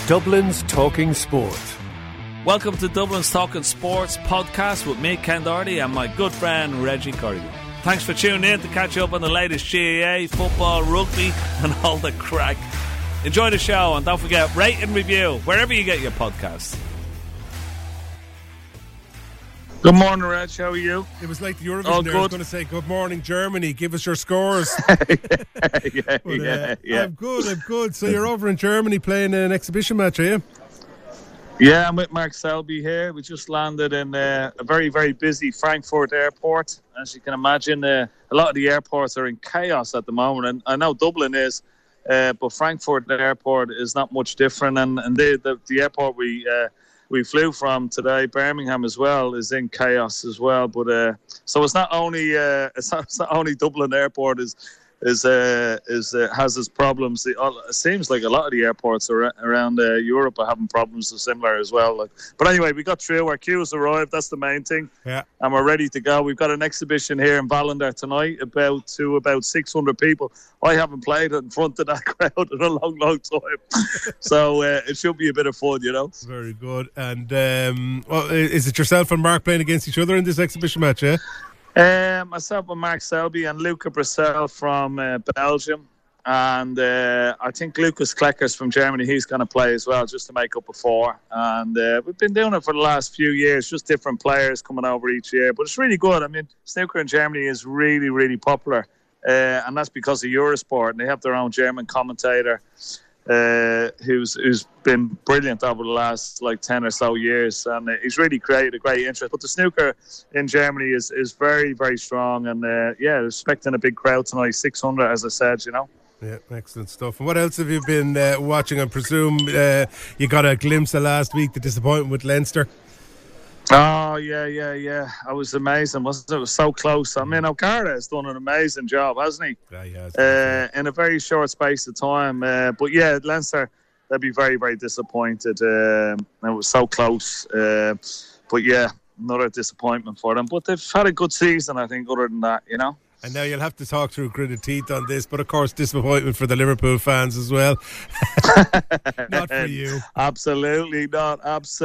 Dublin's Talking Sport. Welcome to Dublin's Talking Sports podcast with me, Ken Doherty, and my good friend Reggie Corrigan. Thanks for tuning in to catch up on the latest GAA, football, rugby and all the crack. Enjoy the show and don't forget, rate and review wherever you get your podcasts. Good morning, Reg. How are you? It was like the Eurovision there. I was going to say, good morning, Germany. Give us your scores. Yeah. I'm good. So you're over in Germany playing an exhibition match, are you? Yeah, I'm with Mark Selby here. We just landed in a very, very busy Frankfurt airport. As you can imagine, a lot of the airports are in chaos at the moment. And I know Dublin is, but Frankfurt airport is not much different. And the airport we flew from today, Birmingham as well, is in chaos as well. But so it's not only Dublin Airport has its problems. It seems like a lot of the airports around Europe are having problems similar as well. But anyway, we got through. Our queues arrived. That's the main thing. Yeah. And we're ready to go. We've got an exhibition here in Ballindar tonight about 600 people. I haven't played in front of that crowd in a long, long time. So it should be a bit of fun, you know. Very good. And is it yourself and Mark playing against each other in this exhibition match, yeah? Myself and Mark Selby and Luca Brissell from Belgium, and I think Lucas Kleckers from Germany. He's going to play as well, just to make up a four. And we've been doing it for the last few years, just different players coming over each year. But it's really good. I mean, snooker in Germany is really, really popular, and that's because of Eurosport, and they have their own German commentator. Who's been brilliant over the last 10 or so years, and he's really created a great interest. But the snooker in Germany is very, very strong, and expecting a big crowd tonight, 600 as I said, you know. Yeah, excellent stuff. And what else have you been watching? I presume you got a glimpse of last week, the disappointment with Leinster. Oh, yeah. I was amazing, wasn't it? It was so close. I mean, O'Carroll has done an amazing job, hasn't he? Yeah, he has. In a very short space of time. But yeah, Leinster, they'd be very, very disappointed. It was so close. But yeah, another disappointment for them. But they've had a good season, I think, other than that, you know. And now you'll have to talk through gritted teeth on this, but of course disappointment for the Liverpool fans as well. Not for you. Absolutely not.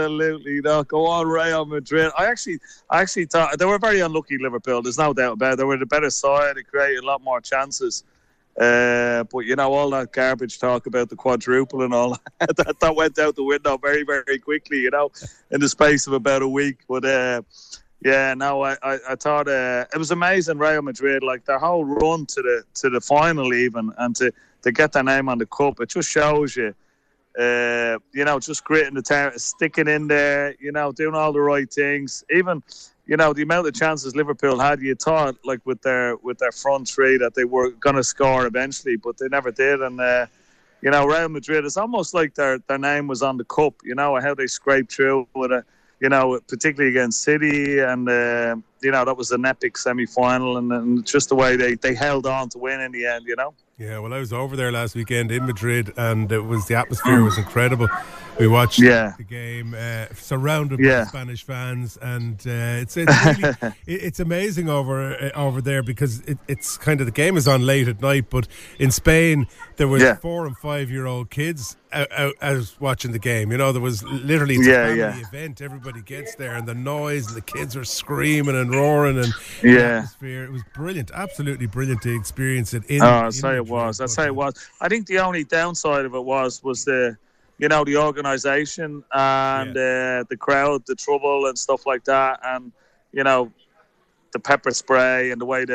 Go on, Real Madrid. I actually thought they were very unlucky, Liverpool. There's no doubt about it. They were the better side. They created a lot more chances. But you know, all that garbage talk about the quadruple and all that went out the window very, very quickly, you know, in the space of about a week. But yeah, no, I thought it was amazing. Real Madrid, like their whole run to the final, even, and to get their name on the cup, it just shows you, you know, just gritting the town, sticking in there, you know, doing all the right things. Even, you know, the amount of chances Liverpool had, you thought, like with their front three, that they were going to score eventually, but they never did. And you know, Real Madrid, it's almost like their name was on the cup. You know how they scraped through with a. You know, particularly against City, and you know, that was an epic semi-final, and just the way they held on to win in the end, you know. Yeah, well, I was over there last weekend in Madrid, and the atmosphere was incredible. We watched the game surrounded by Spanish fans, and it's really, it's amazing over there because it's kind of, the game is on late at night, but in Spain there was 4 and 5 year old kids out watching the game. You know, there was literally a family event. Everybody gets there, and the noise, and the kids are screaming and roaring, and the atmosphere. It was brilliant, absolutely brilliant to experience it. I'll say it was. I think the only downside of it was the, you know, the organisation and the crowd, the trouble and stuff like that, and you know, the pepper spray and the way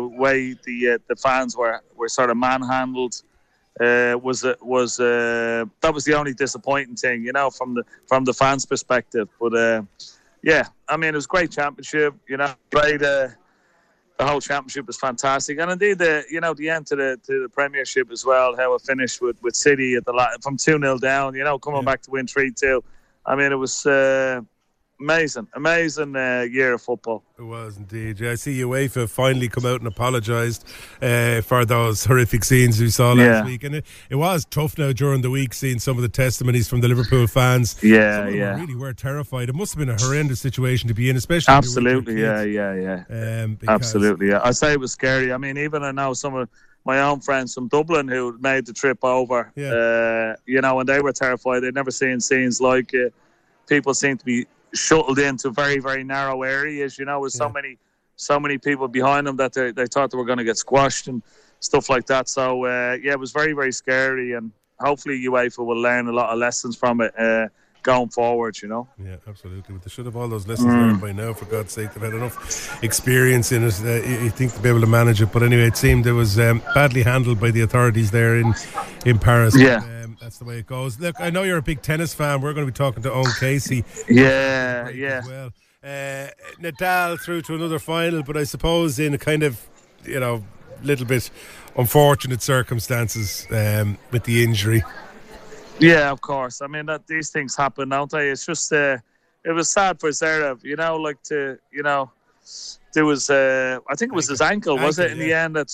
the fans were sort of manhandled. That was the only disappointing thing, you know, from the fans' perspective. But yeah, I mean, it was a great championship. You know, the whole championship was fantastic, and indeed the end to the Premiership as well. How it finished with City from 2-0 down. You know, coming back to win 3-2. I mean, it was amazing year of football. It was indeed. Yeah, I see UEFA finally come out and apologised for those horrific scenes we saw last week, and it was tough now during the week seeing some of the testimonies from the Liverpool fans. Some of them really were terrified. It must have been a horrendous situation to be in, especially absolutely. Absolutely, yeah. I say it was scary. I mean, even I know some of my own friends from Dublin who made the trip over. And they were terrified. They'd never seen scenes like it. People seem to be shuttled into very, very narrow areas. With so many people behind them that they thought they were going to get squashed and stuff like that. So it was very, very scary, and hopefully UEFA will learn a lot of lessons from it going forward. Yeah, absolutely. But they should have all those lessons learned by now. For God's sake, they've had enough experience in it. You think to be able to manage it, but anyway, it seemed it was badly handled by the authorities there in Paris. Yeah. But, that's the way it goes. Look, I know you're a big tennis fan. We're going to be talking to Owen Casey. Yeah. As well. Nadal through to another final, but I suppose in a kind of, little bit unfortunate circumstances with the injury. Yeah, of course. I mean, these things happen, don't they? It's just, it was sad for Zverev, there was, I think it was his ankle, was it, in the end? It's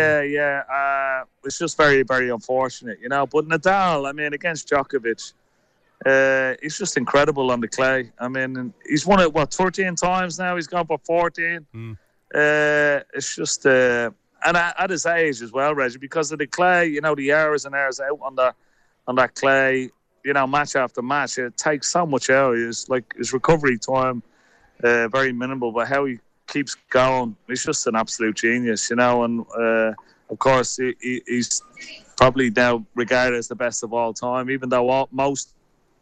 just very, very unfortunate, But Nadal, I mean, against Djokovic, he's just incredible on the clay. I mean, he's won it, 13 times now? He's gone for 14. It's just, and at his age as well, Reggie, because of the clay, the hours and hours out on that clay, match after match, it takes so much out. It's like his recovery time, very minimal, but how he keeps going, he's just an absolute genius, and of course he's probably now regarded as the best of all time, even though most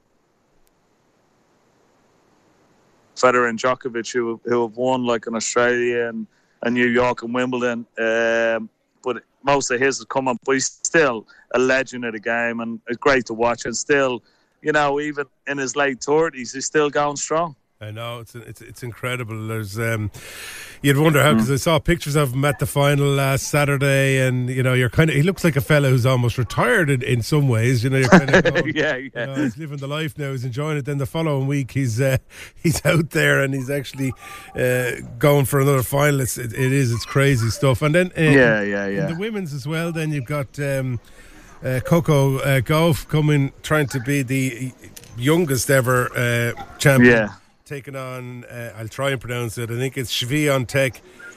Federer and Djokovic who have won like in Australia and New York and Wimbledon, but most of his has come up, but he's still a legend of the game, and it's great to watch, and still, even in his late 30s, he's still going strong. I know, it's incredible. There's you'd wonder how, because I saw pictures of him at the final last Saturday, and he looks like a fella who's almost retired in some ways. You're kind of going, he's living the life now, he's enjoying it. Then the following week he's out there and he's actually going for another final. It's crazy stuff. And then in the women's as well, then you've got Coco Gauff coming, trying to be the youngest ever champion. Taking on, I'll try and pronounce it, I think it's Swiatek.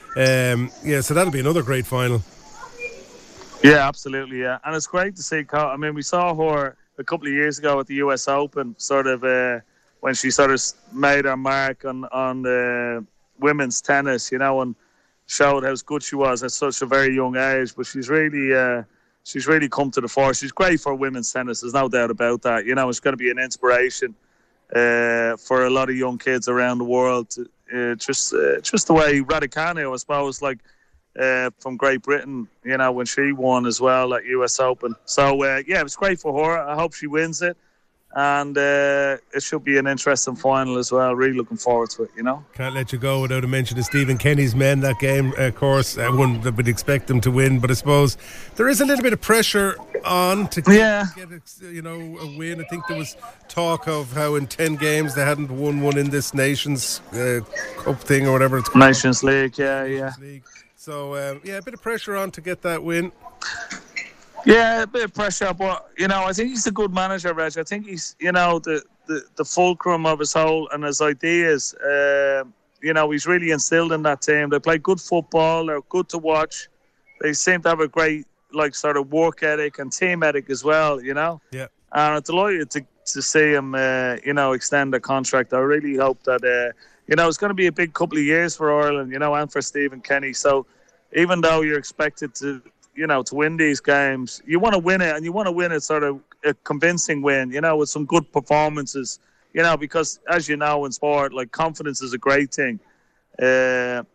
So that'll be another great final. Yeah, absolutely, yeah. And it's great to see, I mean, we saw her a couple of years ago at the US Open, sort of when she sort of made her mark on women's tennis, and showed how good she was at such a very young age. But she's really come to the fore. She's great for women's tennis, there's no doubt about that. It's going to be an inspiration for a lot of young kids around the world. Just the way Raducanu, I suppose, from Great Britain, when she won as well at US Open. So it was great for her. I hope she wins it, and it should be an interesting final as well. Really looking forward to it. Can't let you go without a mention of Stephen Kenny's men. That game, of course, one that would expect them to win, but I suppose there is a little bit of pressure on to get a win. I think there was talk of how in 10 games they hadn't won one in this Nations Cup thing or whatever it's called. Nations League, League. So a bit of pressure on to get that win. Yeah, a bit of pressure, but I think he's a good manager, Reg. I think he's the fulcrum of his whole and his ideas. He's really instilled in that team. They play good football. They're good to watch. They seem to have a great sort of work ethic and team ethic as well. Yeah. And I'm delighted to see him extend the contract. I really hope that it's going to be a big couple of years for Ireland. And for Stephen Kenny. So even though you're expected to win these games, you want to win it, and you want to win it sort of a convincing win, with some good performances, because as you know in sport, confidence is a great thing. Get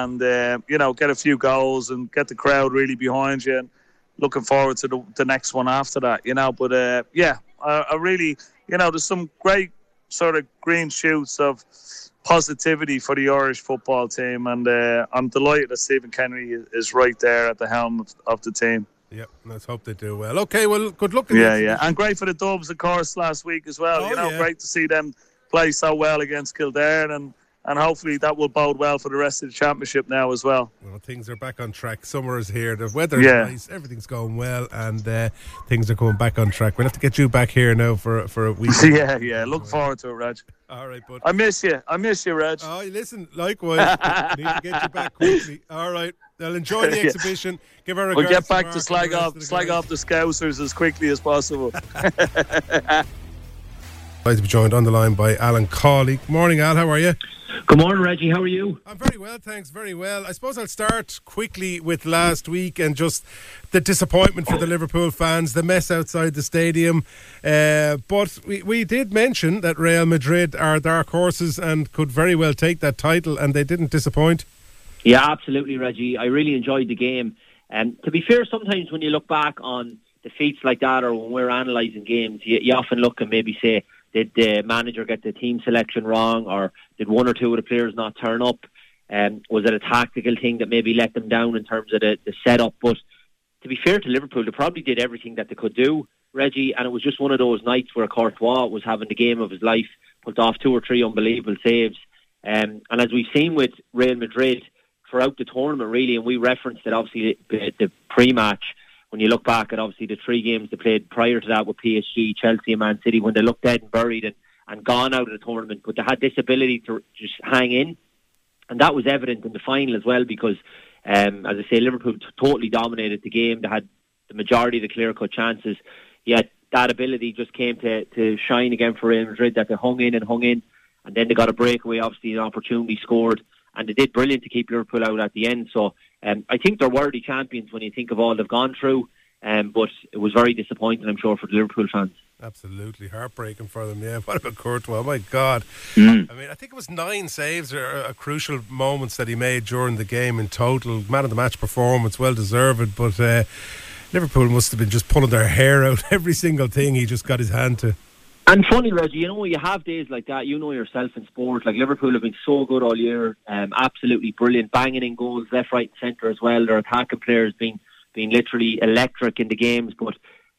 a few goals and get the crowd really behind you, and looking forward to the next one after that, But I really, there's some great sort of green shoots of positivity for the Irish football team, and I'm delighted that Stephen Kenny is right there at the helm of the team. Yeah, let's hope they do well. Okay, well, good luck. And great for the Dubs, of course, last week as well. Great to see them play so well against Kildare, and hopefully that will bode well for the rest of the championship now as well. Well, things are back on track. Summer is here. The weather's nice. Everything's going well, and things are coming back on track. We'll have to get you back here now for a week. Look forward to it, Reg. All right, bud. I miss you, Reg. Oh, listen, likewise. Need to get you back quickly. All right. They'll enjoy the exhibition. Give her a We'll get back to slag off the Scousers as quickly as possible. I'd be joined on the line by Alan Cawley. Good morning, Al. How are you? Good morning, Reggie. How are you? I'm very well, thanks. Very well. I suppose I'll start quickly with last week and just the disappointment for the Liverpool fans, the mess outside the stadium. But we did mention that Real Madrid are dark horses and could very well take that title, and they didn't disappoint. Yeah, absolutely, Reggie. I really enjoyed the game. To be fair, sometimes when you look back on defeats like that, or when we're analysing games, you often look and maybe say, did the manager get the team selection wrong, or did one or two of the players not turn up? Was it a tactical thing that maybe let them down in terms of the setup? But to be fair to Liverpool, they probably did everything that they could do, Reggie, and it was just one of those nights where Courtois was having the game of his life, pulled off 2 or 3 unbelievable saves. And as we've seen with Real Madrid throughout the tournament, really, and we referenced it, obviously, the pre-match, when you look back at obviously the 3 games they played prior to that with PSG, Chelsea and Man City, when they looked dead and buried and gone out of the tournament, but they had this ability to just hang in, and that was evident in the final as well, because as I say, Liverpool totally dominated the game. They had the majority of the clear-cut chances, yet that ability just came to shine again for Real Madrid, that they hung in, and then they got a breakaway, obviously an opportunity scored, and they did brilliant to keep Liverpool out at the end. So I think they're worthy champions when you think of all they've gone through, but it was very disappointing, I'm sure, for the Liverpool fans. Absolutely heartbreaking for them, yeah. What about Courtois? My God. I mean, I think it was 9 saves or crucial moments that he made during the game in total. Man of the match performance, well deserved, but Liverpool must have been just pulling their hair out every single thing he just got his hand to. And funny, Reggie, you know, when you have days like that, you know yourself in sport, like Liverpool have been so good all year, absolutely brilliant, banging in goals left, right and centre as well. Their attacking players being literally electric in the games, but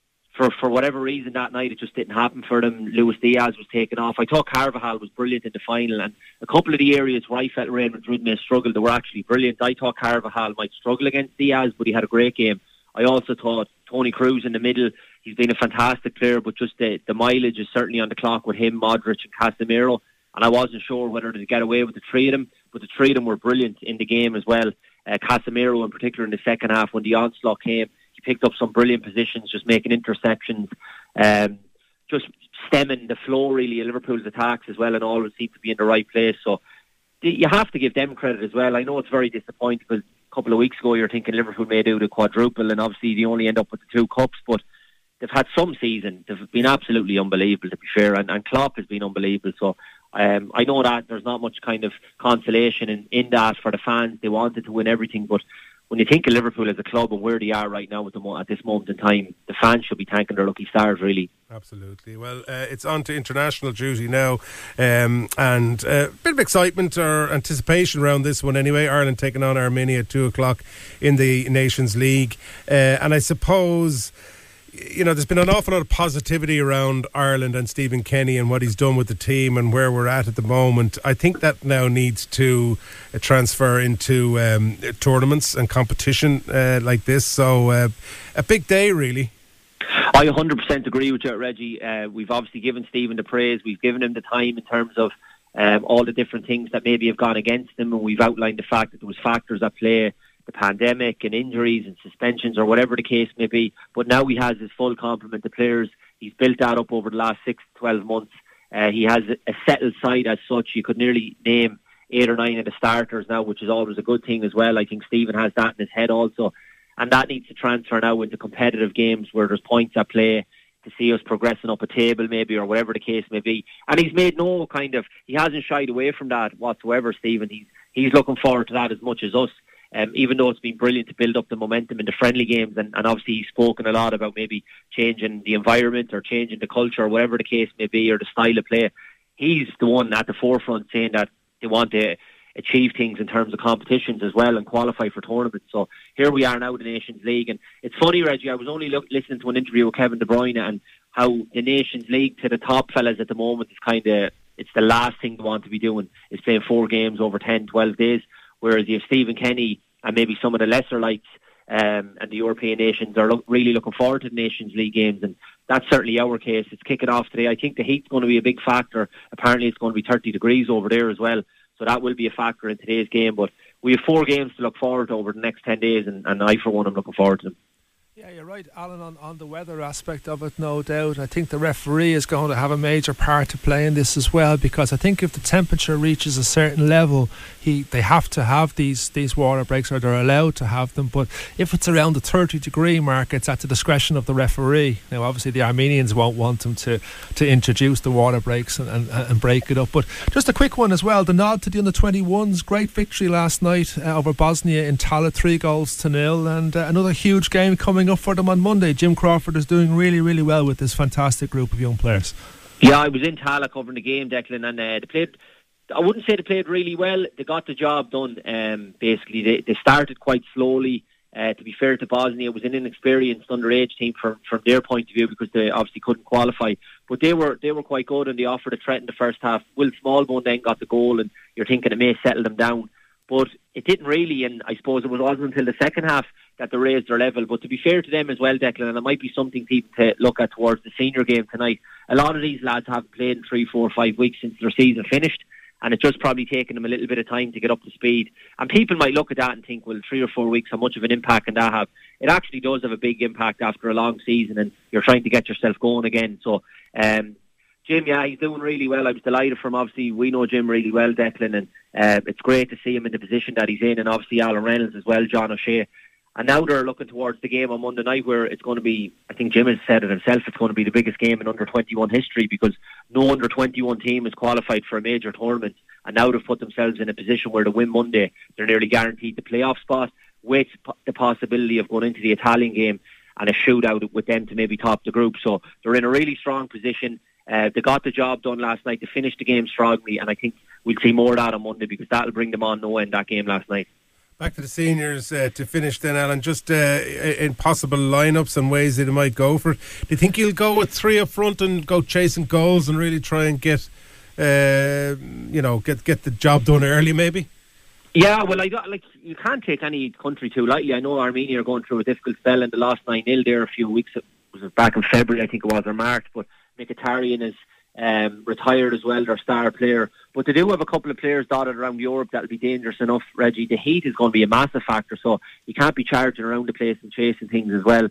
for whatever reason that night it just didn't happen for them. Luis Diaz was taken off. I thought Carvajal was brilliant in the final, and a couple of the areas where I felt Real Madrid may struggle, they were actually brilliant. I thought Carvajal might struggle against Diaz, but he had a great game. I also thought Toni Kroos in the middle, he's been a fantastic player, but just the mileage is certainly on the clock with him, Modric and Casemiro, and I wasn't sure whether to get away with the 3 of them, but the 3 of them were brilliant in the game as well. Casemiro in particular in the second half, when the onslaught came, he picked up some brilliant positions, just making interceptions, just stemming the flow really of Liverpool's attacks as well, and always seemed to be in the right place. So you have to give them credit as well. I know it's very disappointing because a couple of weeks ago you're thinking Liverpool may do the quadruple, and obviously they only end up with the 2 cups, but they've had some season. They've been absolutely unbelievable, to be fair, and Klopp has been unbelievable. So I know that there's not much kind of consolation in that for the fans. They wanted to win everything, but when you think of Liverpool as a club and where they are right now at this moment in time, the fans should be thanking their lucky stars, really. Absolutely. Well, it's on to international duty now, and a bit of excitement or anticipation around this one anyway. Ireland taking on Armenia at 2 o'clock in the Nations League, and I suppose, you know, there's been an awful lot of positivity around Ireland and Stephen Kenny and what he's done with the team and where we're at the moment. I think that now needs to transfer into tournaments and competition like this. So a big day, really. I 100% agree with you, Reggie. We've obviously given Stephen the praise. We've given him the time in terms of all the different things that maybe have gone against him, and we've outlined the fact that there was factors at play, the pandemic and injuries and suspensions or whatever the case may be. But now he has his full complement of players. He's built that up over the last 6 to 12 months. He has a settled side as such. You could nearly name 8 or 9 of the starters now, which is always a good thing as well. I think Stephen has that in his head also. And that needs to transfer now into competitive games where there's points at play to see us progressing up a table maybe, or whatever the case may be. And he's made no kind of, he hasn't shied away from that whatsoever, Stephen. He's looking forward to that as much as us. Even though it's been brilliant to build up the momentum in the friendly games, and obviously he's spoken a lot about maybe changing the environment or changing the culture or whatever the case may be, or the style of play. He's the one at the forefront saying that they want to achieve things in terms of competitions as well and qualify for tournaments. So here we are now in the Nations League, and it's funny, Reggie, I was only listening to an interview with Kevin De Bruyne and how the Nations League to the top fellas at the moment is kind of, it's the last thing they want to be doing, is playing 4 games over 10, 12 days. Whereas you have Stephen Kenny and maybe some of the lesser lights and the European nations are really looking forward to the Nations League games, and that's certainly our case. It's kicking off today. I think the heat's going to be a big factor. Apparently it's going to be 30 degrees over there as well, so that will be a factor in today's game. But we have 4 games to look forward to over the next 10 days, and I, for one, am looking forward to them. Yeah, you're right, Alan, on the weather aspect of it, no doubt. I think the referee is going to have a major part to play in this as well, because I think if the temperature reaches a certain level, they have to have these water breaks, or they're allowed to have them. But if it's around the 30-degree mark, it's at the discretion of the referee. Now, obviously, the Armenians won't want them to introduce the water breaks and break it up. But just a quick one as well, the nod to the under-21s, great victory last night over Bosnia in Tallaght, 3-0, and another huge game coming up for them on Monday. Jim Crawford is doing really, really well with this fantastic group of young players. Yeah, I was in Tallaght covering the game, Declan, and they played, I wouldn't say they played really well. They got the job done. Basically, they started quite slowly. To be fair to Bosnia, it was an inexperienced underage team from their point of view, because they obviously couldn't qualify. But they were quite good, and they offered a threat in the first half. Will Smallbone then got the goal, and you're thinking it may settle them down. But it didn't really, and I suppose it wasn't until the second half that they raised their level. But to be fair to them as well, Declan, and it might be something people to look at towards the senior game tonight, a lot of these lads haven't played in 3, 4, 5 weeks since their season finished, and it's just probably taken them a little bit of time to get up to speed. And people might look at that and think, well, 3 or 4 weeks, how much of an impact can that have? It actually does have a big impact after a long season, and you're trying to get yourself going again. So Jim, yeah, he's doing really well. I was delighted for him. Obviously, we know Jim really well, Declan, and it's great to see him in the position that he's in, and obviously Alan Reynolds as well, John O'Shea. And now they're looking towards the game on Monday night, where it's going to be, I think Jim has said it himself, it's going to be the biggest game in under-21 history, because no under-21 team is qualified for a major tournament, and now they've put themselves in a position where to win Monday, they're nearly guaranteed the playoff spot, with the possibility of going into the Italian game and a shootout with them to maybe top the group. So they're in a really strong position. They got the job done last night. They finished the game strongly, and I think we'll see more of that on Monday, because that'll bring them on no end, that game last night. Back to the seniors to finish then, Alan, just in possible lineups and ways that they might go for it. Do you think you'll go with 3 up front and go chasing goals and really try and get the job done early, maybe? Yeah, well, you can't take any country too lightly. I know Armenia are going through a difficult spell, and they lost 9-0 there a few weeks. It was back in February, I think it was, or March. But Mkhitaryan is retired as well, their star player. But they do have a couple of players dotted around Europe that'll be dangerous enough, Reggie. The heat is going to be a massive factor, so you can't be charging around the place and chasing things as well.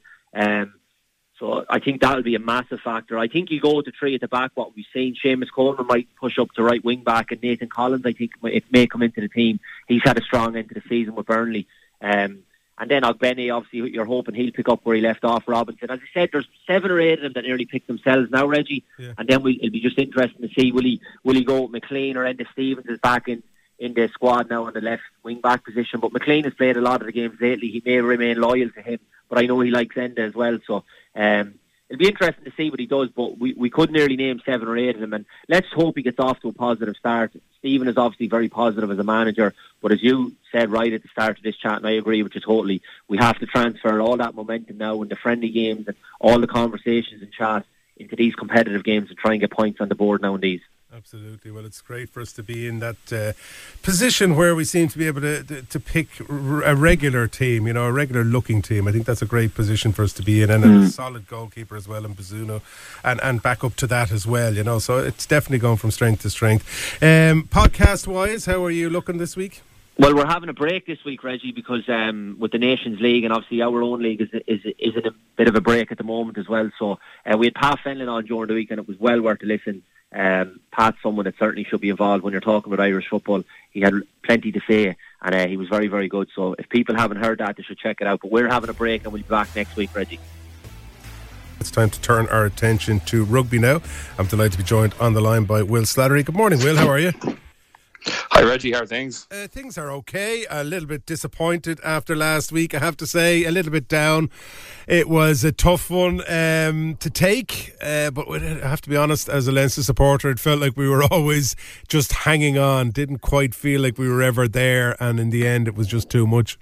So I think that'll be a massive factor. I think you go with the 3 at the back, what we've seen. Seamus Coleman might push up to right wing back, and Nathan Collins, I think, it may come into the team. He's had a strong end to the season with Burnley. And then Ogbene, obviously, you're hoping he'll pick up where he left off Robinson. As I said, there's 7 or 8 of them that nearly picked themselves now, Reggie. Yeah. And then it'll be just interesting to see, will he go with McLean, or Enda Stevens is back in the squad now on the left wing back position. But McLean has played a lot of the games lately. He may remain loyal to him, but I know he likes Enda as well. So it'll be interesting to see what he does, but we could nearly name 7 or 8 of them, and let's hope he gets off to a positive start. Stephen is obviously very positive as a manager, but as you said right at the start of this chat, and I agree with you totally, we have to transfer all that momentum now in the friendly games and all the conversations and chat into these competitive games and try and get points on the board now in these. Absolutely. Well, it's great for us to be in that position where we seem to be able to pick a regular team, a regular looking team. I think that's a great position for us to be in, and a solid goalkeeper as well in Bazzuno, and back up to that as well, so it's definitely going from strength to strength. Podcast wise, how are you looking this week? Well, we're having a break this week, Reggie, because with the Nations League, and obviously our own league is in a bit of a break at the moment as well. So we had Pat Fenlon on during the week, and it was well worth a listen. Pat's someone that certainly should be involved when you're talking about Irish football. He had plenty to say, and he was very, very good. So if people haven't heard that, they should check it out. But we're having a break, and we'll be back next week, Reggie. It's time to turn our attention to rugby now. I'm delighted to be joined on the line by Will Slattery. Good morning, Will. How are you? Hi, Reggie. How are things? Things are okay. A little bit disappointed after last week, I have to say. A little bit down. It was a tough one to take, but I have to be honest, as a Leinster supporter, it felt like we were always just hanging on. Didn't quite feel like we were ever there, and in the end, it was just too much.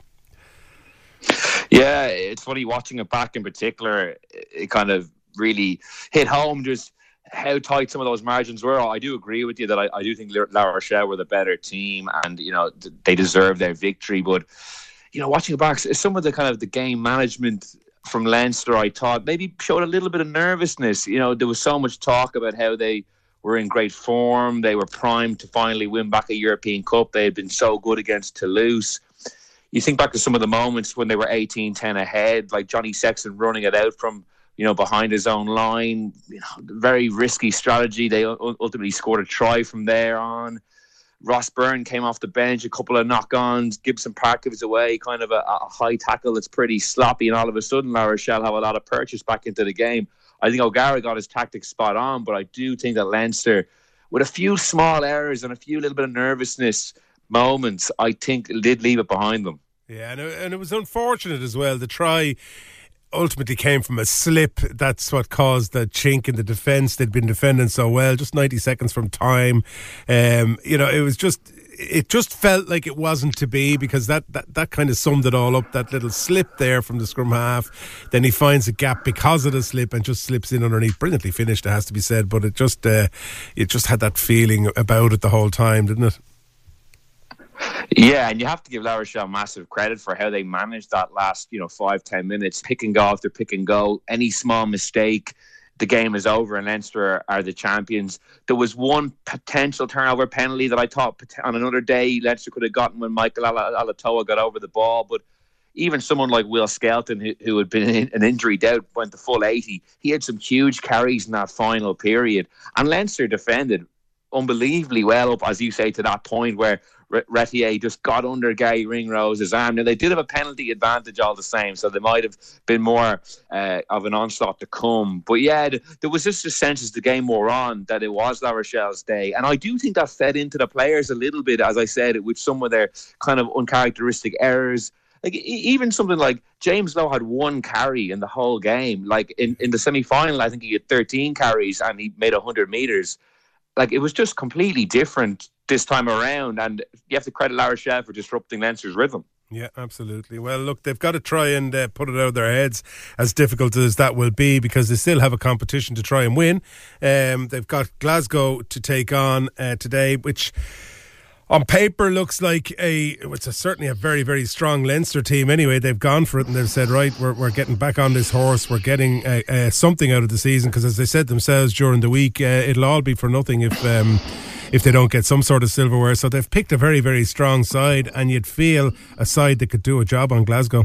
Yeah, it's funny watching it back in particular. It kind of really hit home just how tight some of those margins were. I do agree with you that I do think La Rochelle were the better team, and they deserve their victory. But watching it back, some of the kind of the game management from Leinster, I thought maybe showed a little bit of nervousness. There was so much talk about how they were in great form. They were primed to finally win back a European Cup. They had been so good against Toulouse. You think back to some of the moments when they were 18-10 ahead, like Johnny Sexton running it out from, behind his own line. Very risky strategy. They ultimately scored a try from there on. Ross Byrne came off the bench, a couple of knock-ons. Gibson Park gives away kind of a high tackle that's pretty sloppy, and all of a sudden La Rochelle have a lot of purchase back into the game. I think O'Gara got his tactics spot on, but I do think that Leinster, with a few small errors and a few little bit of nervousness moments, I think did leave it behind them. Yeah, and it was unfortunate as well. The try ultimately came from a slip. That's what caused the chink in the defence. They'd been defending so well, just 90 seconds from time. It just felt like it wasn't to be, because that kind of summed it all up. That little slip there from the scrum half. Then he finds a gap because of the slip and just slips in underneath. Brilliantly finished, it has to be said, but it just had that feeling about it the whole time, didn't it? Yeah, and you have to give La Rochelle massive credit for how they managed that last 5-10 minutes, pick and go after pick and go. Any small mistake, the game is over and Leinster are the champions. There was one potential turnover penalty that I thought on another day Leinster could have gotten when Michael Alatoa got over the ball, but even someone like Will Skelton, who had been an injury doubt, went the full 80. He had some huge carries in that final period, and Leinster defended unbelievably well up, as you say, to that point where Retier just got under Gary Ringrose's arm. Now, they did have a penalty advantage all the same, so there might have been more of an onslaught to come. But yeah, there was just a sense as the game wore on that it was La Rochelle's day. And I do think that fed into the players a little bit, as I said, with some of their kind of uncharacteristic errors. Like even something like James Lowe had one carry in the whole game. Like in the semi-final, I think he had 13 carries and he made 100 metres. Like, it was just completely different this time around, and you have to credit La Rochelle for disrupting Leinster's rhythm. Yeah, absolutely. Well, look, they've got to try and put it out of their heads, as difficult as that will be, because they still have a competition to try and win. They've got Glasgow to take on today, which on paper looks like it's certainly a very, very strong Leinster team. Anyway, they've gone for it and they've said, right, we're getting back on this horse. We're getting something out of the season, because as they said themselves during the week, it'll all be for nothing if they don't get some sort of silverware. So they've picked a very, very strong side, and you'd feel a side that could do a job on Glasgow.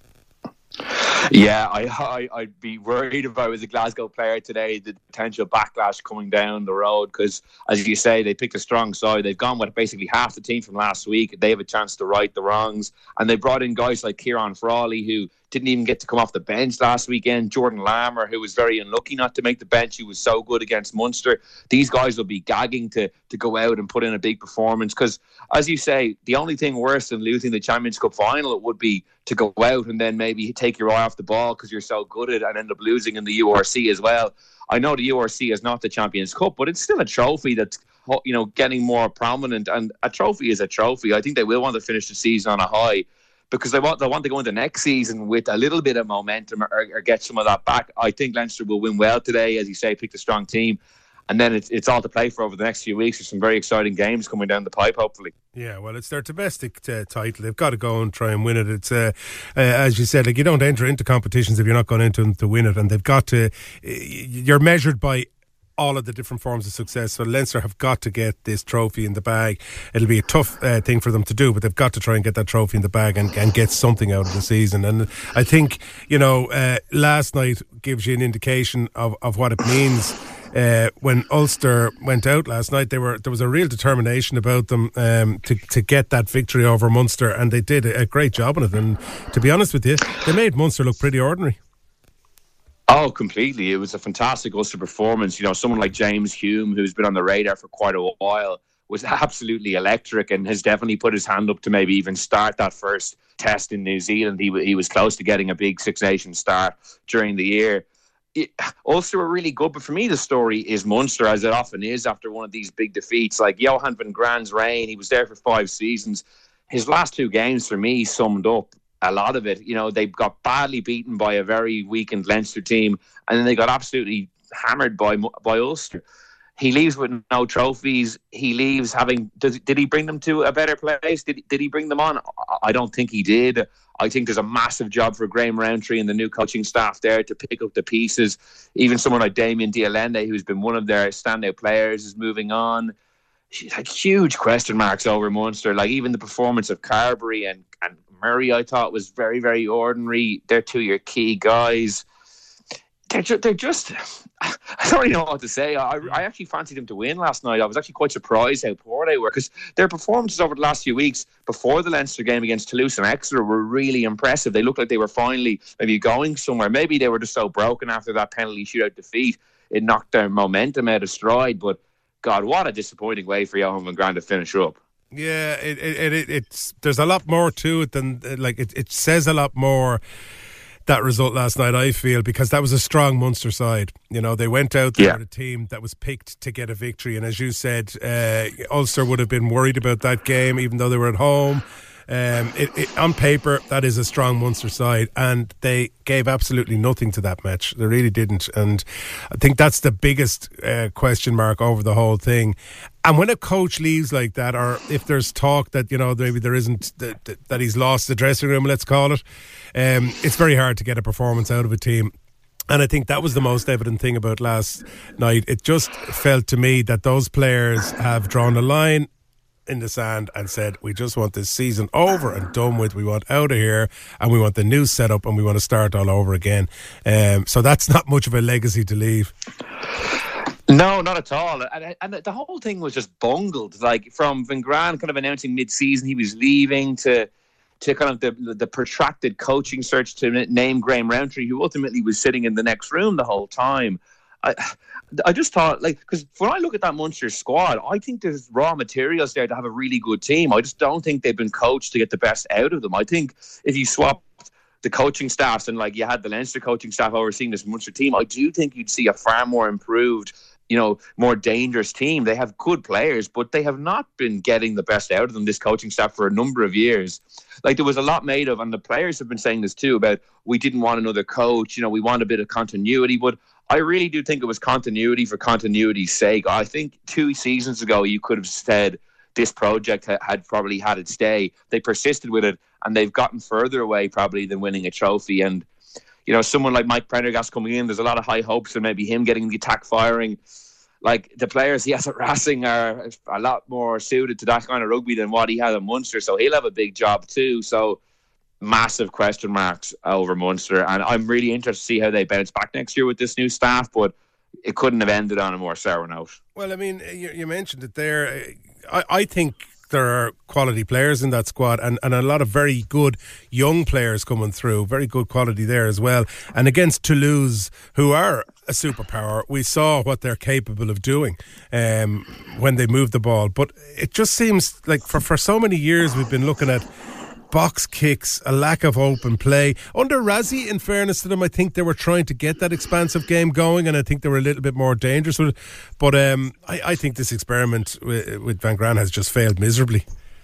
Yeah, I'd be worried if I was a Glasgow player today, the potential backlash coming down the road, because, as you say, they picked a strong side. They've gone with basically half the team from last week. They have a chance to right the wrongs, and they brought in guys like Kieran Frawley, who didn't even get to come off the bench last weekend. Jordan Lammer, who was very unlucky not to make the bench. He was so good against Munster. These guys will be gagging to go out and put in a big performance, because, as you say, the only thing worse than losing the Champions Cup final, it would be to go out and then maybe take your eye off the ball because you're so good at it and end up losing in the URC as well. I know the URC is not the Champions Cup, but it's still a trophy that's getting more prominent, and a trophy is a trophy. I think they will want to finish the season on a high, because they want to go into next season with a little bit of momentum or get some of that back. I think Leinster will win well today, as you say, picked a strong team. And then it's all to play for over the next few weeks. There's some very exciting games coming down the pipe, hopefully. Yeah, well, it's their domestic title. They've got to go and try and win it. It's as you said, like, you don't enter into competitions if you're not going into them to win it. And they've got to. You're measured by all of the different forms of success. So Leinster have got to get this trophy in the bag. It'll be a tough thing for them to do, but they've got to try and get that trophy in the bag and get something out of the season. And I think, last night gives you an indication of what it means. When Ulster went out last night, there was a real determination about them to get that victory over Munster, and they did a great job on it. And to be honest with you, they made Munster look pretty ordinary. Oh, completely. It was a fantastic Ulster performance. Someone like James Hume, who's been on the radar for quite a while, was absolutely electric and has definitely put his hand up to maybe even start that first test in New Zealand. He was close to getting a big Six Nations start during the year. Ulster were really good, but for me the story is Munster, as it often is after one of these big defeats. Like Johan van Graan's reign, he was there for 5 seasons. His last 2 games for me summed up a lot of it. They got badly beaten by a very weakened Leinster team, and then they got absolutely hammered by Ulster. He leaves with no trophies. He leaves having... Did he bring them to a better place? Did he bring them on? I don't think he did. I think there's a massive job for Graham Rowntree and the new coaching staff there to pick up the pieces. Even someone like Damien Dialende, who's been one of their standout players, is moving on. Like, huge question marks over Munster. Like, even the performance of Carberry and Murray, I thought, was very, very ordinary. They're two of your key guys. They're just... I don't really know what to say. I actually fancied them to win last night. I was actually quite surprised how poor they were, because their performances over the last few weeks before the Leinster game against Toulouse and Exeter were really impressive. They looked like they were finally maybe going somewhere. Maybe they were just so broken after that penalty shootout defeat. It knocked their momentum out of stride. But, God, what a disappointing way for Johan van Graan to finish up. Yeah, it's there's a lot more to it than, like, it says a lot more, that result last night, I feel, because that was a strong Munster side. You know, they went out there with a team that was picked to get a victory, and as you said, Ulster would have been worried about that game, even though they were at home. On paper, that is a strong Munster side, and they gave absolutely nothing to that match. They really didn't, and I think that's the biggest question mark over the whole thing. And when a coach leaves like that, or if there's talk that, you know, maybe there isn't, that he's lost the dressing room, let's call it, it's very hard to get a performance out of a team. And I think that was the most evident thing about last night. It just felt to me that those players have drawn a line in the sand and said, we just want this season over and done with. We want out of here, and we want the new setup, and we want to start all over again. So that's not much of a legacy to leave. No, not at all. And the whole thing was just bungled. Like, from Van Graan kind of announcing mid-season he was leaving to kind of the protracted coaching search to name Graham Rowntree, who ultimately was sitting in the next room the whole time. I just thought, like, because when I look at that Munster squad, I think there's raw materials there to have a really good team. I just don't think they've been coached to get the best out of them. I think if you swap the coaching staffs and, like, you had the Leinster coaching staff overseeing this Munster team, I do think you'd see a far more improved, you know, more dangerous team. They have good players, but they have not been getting the best out of them, this coaching staff, for a number of years. Like, there was a lot made of, and the players have been saying this too, about we didn't want another coach, you know, we want a bit of continuity, but I really do think it was continuity for continuity's sake. I think 2 seasons ago you could have said this project had probably had its day. They persisted with it, and they've gotten further away probably than winning a trophy. And, you know, someone like Mike Prendergast coming in, there's a lot of high hopes and maybe him getting the attack firing. Like, the players he has at Racing are a lot more suited to that kind of rugby than what he had at Munster, so he'll have a big job too. So, massive question marks over Munster, and I'm really interested to see how they bounce back next year with this new staff, but it couldn't have ended on a more sour note. Well, I mean, you mentioned it there. I think there are quality players in that squad, and a lot of very good young players coming through, very good quality there as well. And against Toulouse, who are a superpower, we saw what they're capable of doing when they move the ball. But it just seems like for so many years we've been looking at box kicks, a lack of open play. Under Razzie, in fairness to them, I think they were trying to get that expansive game going, and I think they were a little bit more dangerous with it. But I think this experiment with Van Graan has just failed miserably.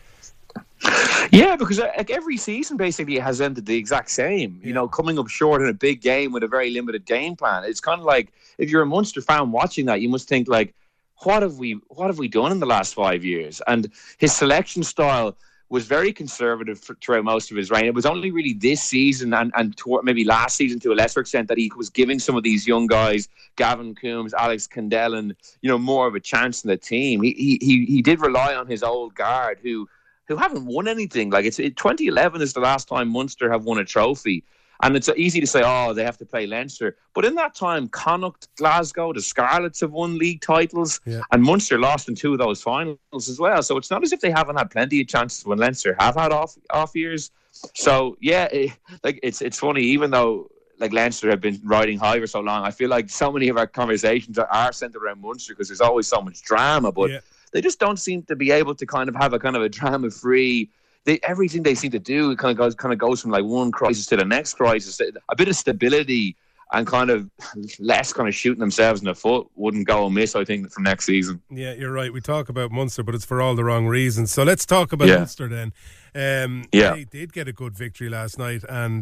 Yeah, because like, every season basically has ended the exact same. You know, coming up short in a big game with a very limited game plan. It's kind of like, if you're a Munster fan watching that, you must think, like, what have we done in the last 5 years? And his selection style was very conservative throughout most of his reign. It was only really this season and maybe last season to a lesser extent that he was giving some of these young guys, Gavin Coombs, Alex Kendellen, you know, more of a chance in the team. He did rely on his old guard who haven't won anything. Like, 2011 is the last time Munster have won a trophy. And it's easy to say, oh, they have to play Leinster. But in that time, Connacht, Glasgow, the Scarlets have won league titles, and Munster lost in 2 of those finals as well. So it's not as if they haven't had plenty of chances when Leinster have had off years. So, yeah, it's funny, even though, like, Leinster have been riding high for so long, I feel like so many of our conversations are centred around Munster because there's always so much drama, but they just don't seem to be able to kind of have a kind of a drama-free... everything they seem to do kind of goes from like one crisis to the next crisis. A bit of stability and kind of less kind of shooting themselves in the foot wouldn't go amiss, I think, from next season. Yeah, you're right. We talk about Munster, but it's for all the wrong reasons. So let's talk about Ulster then. They did get a good victory last night, and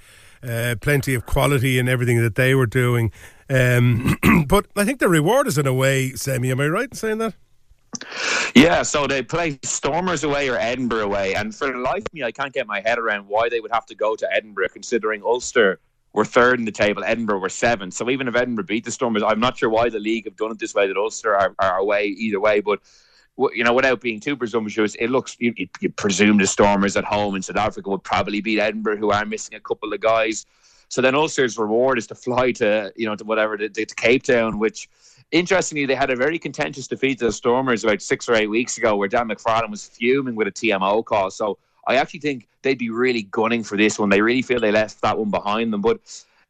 plenty of quality in everything that they were doing. But I think the reward is in a way, Semi. Am I right in saying that? Yeah, so they play Stormers away or Edinburgh away, and for the life of me, I can't get my head around why they would have to go to Edinburgh, considering Ulster were third in the table, Edinburgh were seventh. So even if Edinburgh beat the Stormers, I'm not sure why the league have done it this way, that Ulster are away either way. But without being too presumptuous, it looks you presume the Stormers at home in South Africa would probably beat Edinburgh, who are missing a couple of guys. So then Ulster's reward is to fly to Cape Town, which, interestingly, they had a very contentious defeat to the Stormers about 6 or 8 weeks ago, where Dan McFarlane was fuming with a TMO call. So I actually think they'd be really gunning for this one. They really feel they left that one behind them. But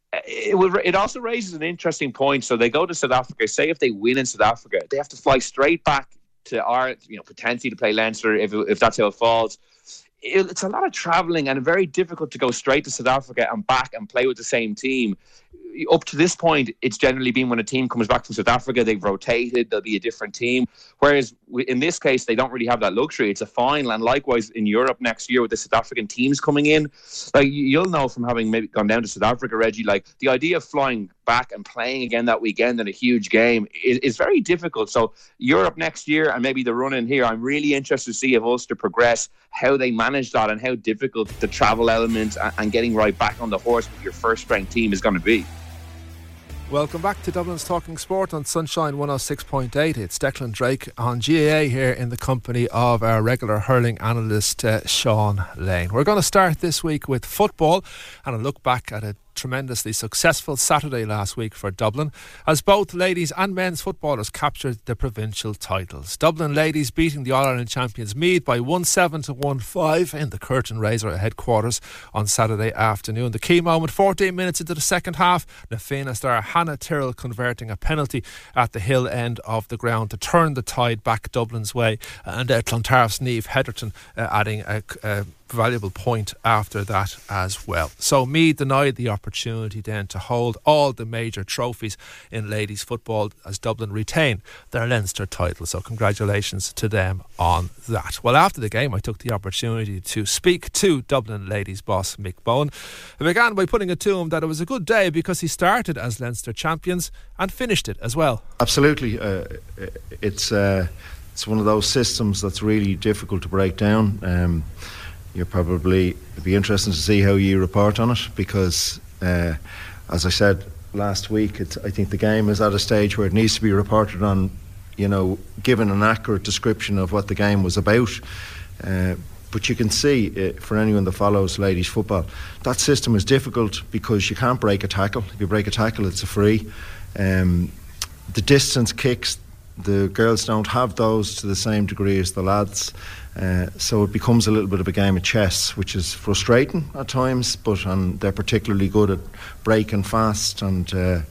it also raises an interesting point. So they go to South Africa. Say if they win in South Africa, they have to fly straight back to Ireland, potentially to play Leinster if that's how it falls. It's a lot of travelling and very difficult to go straight to South Africa and back and play with the same team. Up to this point, it's generally been when a team comes back from South Africa, they've rotated, there'll be a different team. Whereas in this case, they don't really have that luxury. It's a final. And likewise in Europe next year with the South African teams coming in, like you'll know from having maybe gone down to South Africa, Reggie, like the idea of flying back and playing again that weekend in a huge game is very difficult. So Europe next year and maybe the run in here, I'm really interested to see if Ulster progress, how they manage that and how difficult the travel element and getting right back on the horse with your first ranked team is going to be. Welcome back to Dublin's Talking Sport on Sunshine 106.8. It's Declan Drake on GAA here in the company of our regular hurling analyst Sean Lane. We're going to start this week with football and a look back at a tremendously successful Saturday last week for Dublin, as both ladies and men's footballers captured the provincial titles. Dublin ladies beating the All-Ireland champions Meath by 1-7 to 1-5 in the Curtain Raiser headquarters on Saturday afternoon. The key moment, 14 minutes into the second half, Na Fianna star Hannah Tyrrell converting a penalty at the hill end of the ground to turn the tide back Dublin's way, and Clontarf's Niamh Heatherton adding a valuable point after that as well. So Meath denied the opportunity then to hold all the major trophies in ladies football as Dublin retain their Leinster title. So congratulations to them on that. Well, after the game I took the opportunity to speak to Dublin ladies boss Mick Bowen. I began by putting it to him that it was a good day because he started as Leinster champions and finished it as well. Absolutely. It's one of those systems that's really difficult to break down. It'd be interesting to see how you report on it, because as I said last week, I think the game is at a stage where it needs to be reported on, given an accurate description of what the game was about. But you can see, for anyone that follows ladies football, that system is difficult because you can't break a tackle. If you break a tackle, it's a free. The distance kicks, the girls don't have those to the same degree as the lads. So it becomes a little bit of a game of chess, which is frustrating at times, but they're particularly good at breaking fast and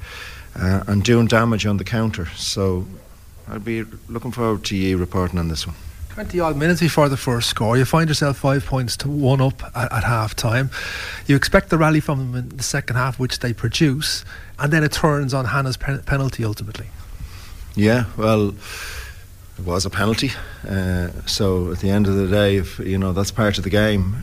doing damage on the counter. So I'll be looking forward to you reporting on this one. 20 odd minutes before the first score, you find yourself 5 points to 1 up at half time. You expect the rally from them in the second half, which they produce, and then it turns on Hannah's penalty ultimately. Yeah, well, it was a penalty. So at the end of the day, that's part of the game.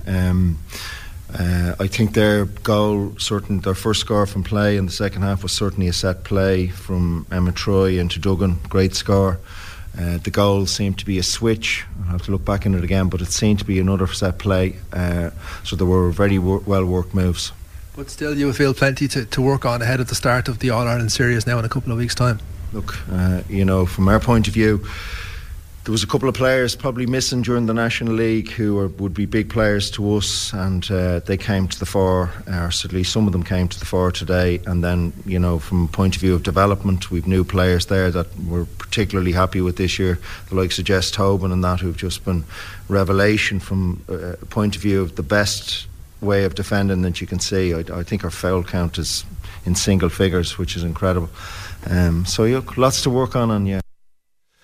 I think their first score from play in the second half was certainly a set play from Emma Troy into Duggan. Great score. The goal seemed to be a switch. I'll have to look back in it again, but it seemed to be another set play. So there were very well worked moves. But still, you feel plenty to work on ahead of the start of the All-Ireland series now in a couple of weeks' time. Look, from our point of view, there was a couple of players probably missing during the National League who would be big players to us, and they came to the fore, or certainly some of them came to the fore today. And then, from a point of view of development, we've new players there that we're particularly happy with this year, the likes of Jess Tobin and that, who've just been revelation from a point of view of the best way of defending that you can see. I think our foul count is in single figures, which is incredible. So lots to work on, yeah.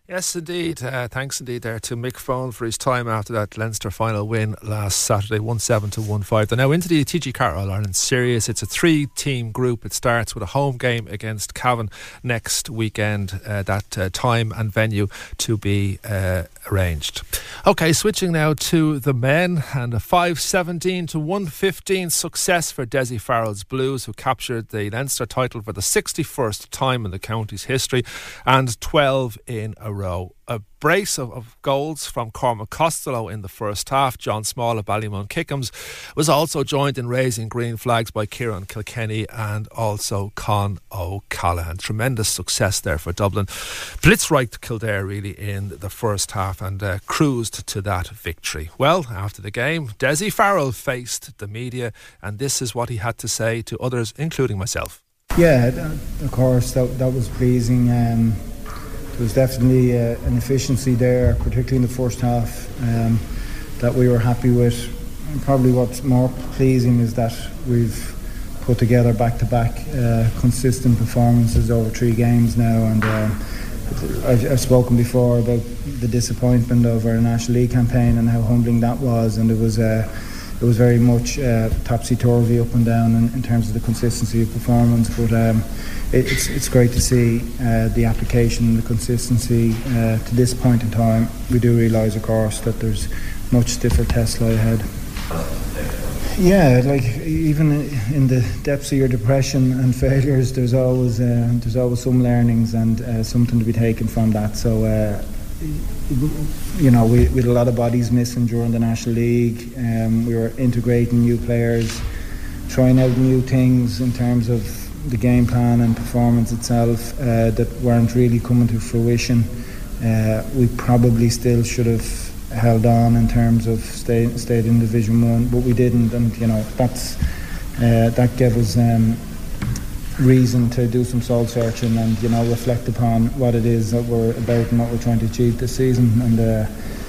Yes, indeed. Thanks indeed there to Mick Fohn for his time after that Leinster final win last Saturday, 1-7 to 1-5. They're now into the TG Carter All-Ireland Series. It's a 3-team group. It starts with a home game against Cavan next weekend. That time and venue to be arranged. OK, switching now to the men, and a 5-17 to 1-15 success for Dessie Farrell's Blues, who captured the Leinster title for the 61st time in the county's history, and 12 in a row. A brace of goals from Cormac Costello in the first half. John Small of Ballymun Kickham's was also joined in raising green flags by Kieran Kilkenny and also Con O'Callaghan. Tremendous success there for Dublin. Blitzreich Kildare really in the first half and cruised to that victory. Well, after the game, Dessie Farrell faced the media, and this is what he had to say to others, including myself. Yeah, of course, that was pleasing. There was definitely an efficiency there, particularly in the first half, that we were happy with. And probably what's more pleasing is that we've put together back-to-back consistent performances over 3 games now, and I've spoken before about the disappointment of our National League campaign and how humbling that was, and it was very much topsy-turvy up and down in terms of the consistency of performance, but it's great to see the application, the consistency to this point in time. We do realise, of course, that there's much stiffer tests lie ahead. Yeah, like even in the depths of your depression and failures, there's always some learnings and something to be taken from that. So we had a lot of bodies missing during the National League. We were integrating new players, trying out new things in terms of the game plan and performance itself that weren't really coming to fruition. We probably still should have held on in terms of stayed in Division 1, but we didn't, and that gave us reason to do some soul searching and reflect upon what it is that we're about and what we're trying to achieve this season. And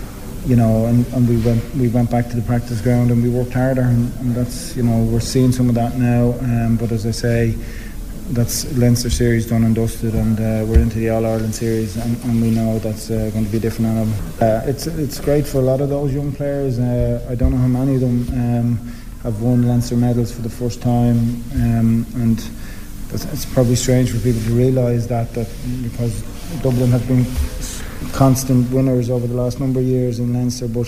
we went back to the practice ground and we worked harder, and that's we're seeing some of that now. But as I say, that's Leinster series done and dusted, and we're into the All-Ireland series, and we know that's going to be a different animal. It's great for a lot of those young players. I don't know how many of them have won Leinster medals for the first time, and it's probably strange for people to realise that because Dublin have been constant winners over the last number of years in Leinster, but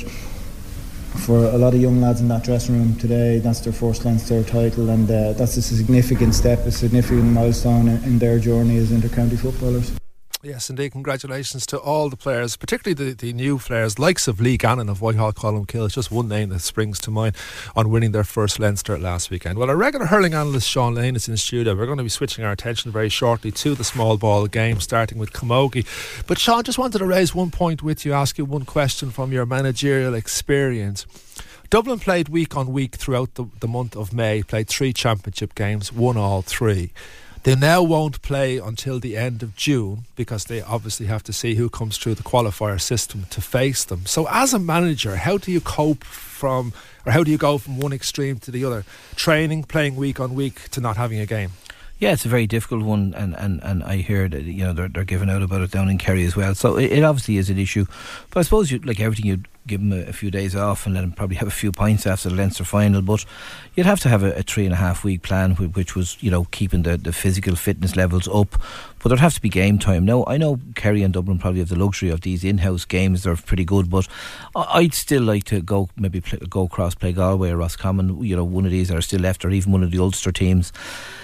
for a lot of young lads in that dressing room today, that's their first Leinster title, and that's a significant step, a significant milestone in their journey as inter-county footballers. Yes, indeed. Congratulations to all the players, particularly the new players, likes of Lee Gannon of Whitehall Columkill. It's just one name that springs to mind on winning their first Leinster last weekend. Well, our regular hurling analyst Sean Lane is in the studio. We're going to be switching our attention very shortly to the small ball game, starting with Camogie. But Sean, just wanted to raise one point with you, ask you one question from your managerial experience. Dublin played week on week throughout the month of May, played 3 championship games, won all 3. They now won't play until the end of June because they obviously have to see who comes through the qualifier system to face them. So as a manager, how do you cope how do you go from one extreme to the other? Training, playing week on week, to not having a game? Yeah, it's a very difficult one, and I hear that they're giving out about it down in Kerry as well. So it obviously is an issue. But I suppose like everything, you'd give them a few days off and let them probably have a few pints after the Leinster final. But you'd have to have a 3.5 week plan, which was keeping the physical fitness levels up. But there'd have to be game time. Now I know Kerry and Dublin probably have the luxury of these in-house games. They're pretty good, but I'd still like to go go across, play Galway or Roscommon. One of these that are still left, or even one of the Ulster teams.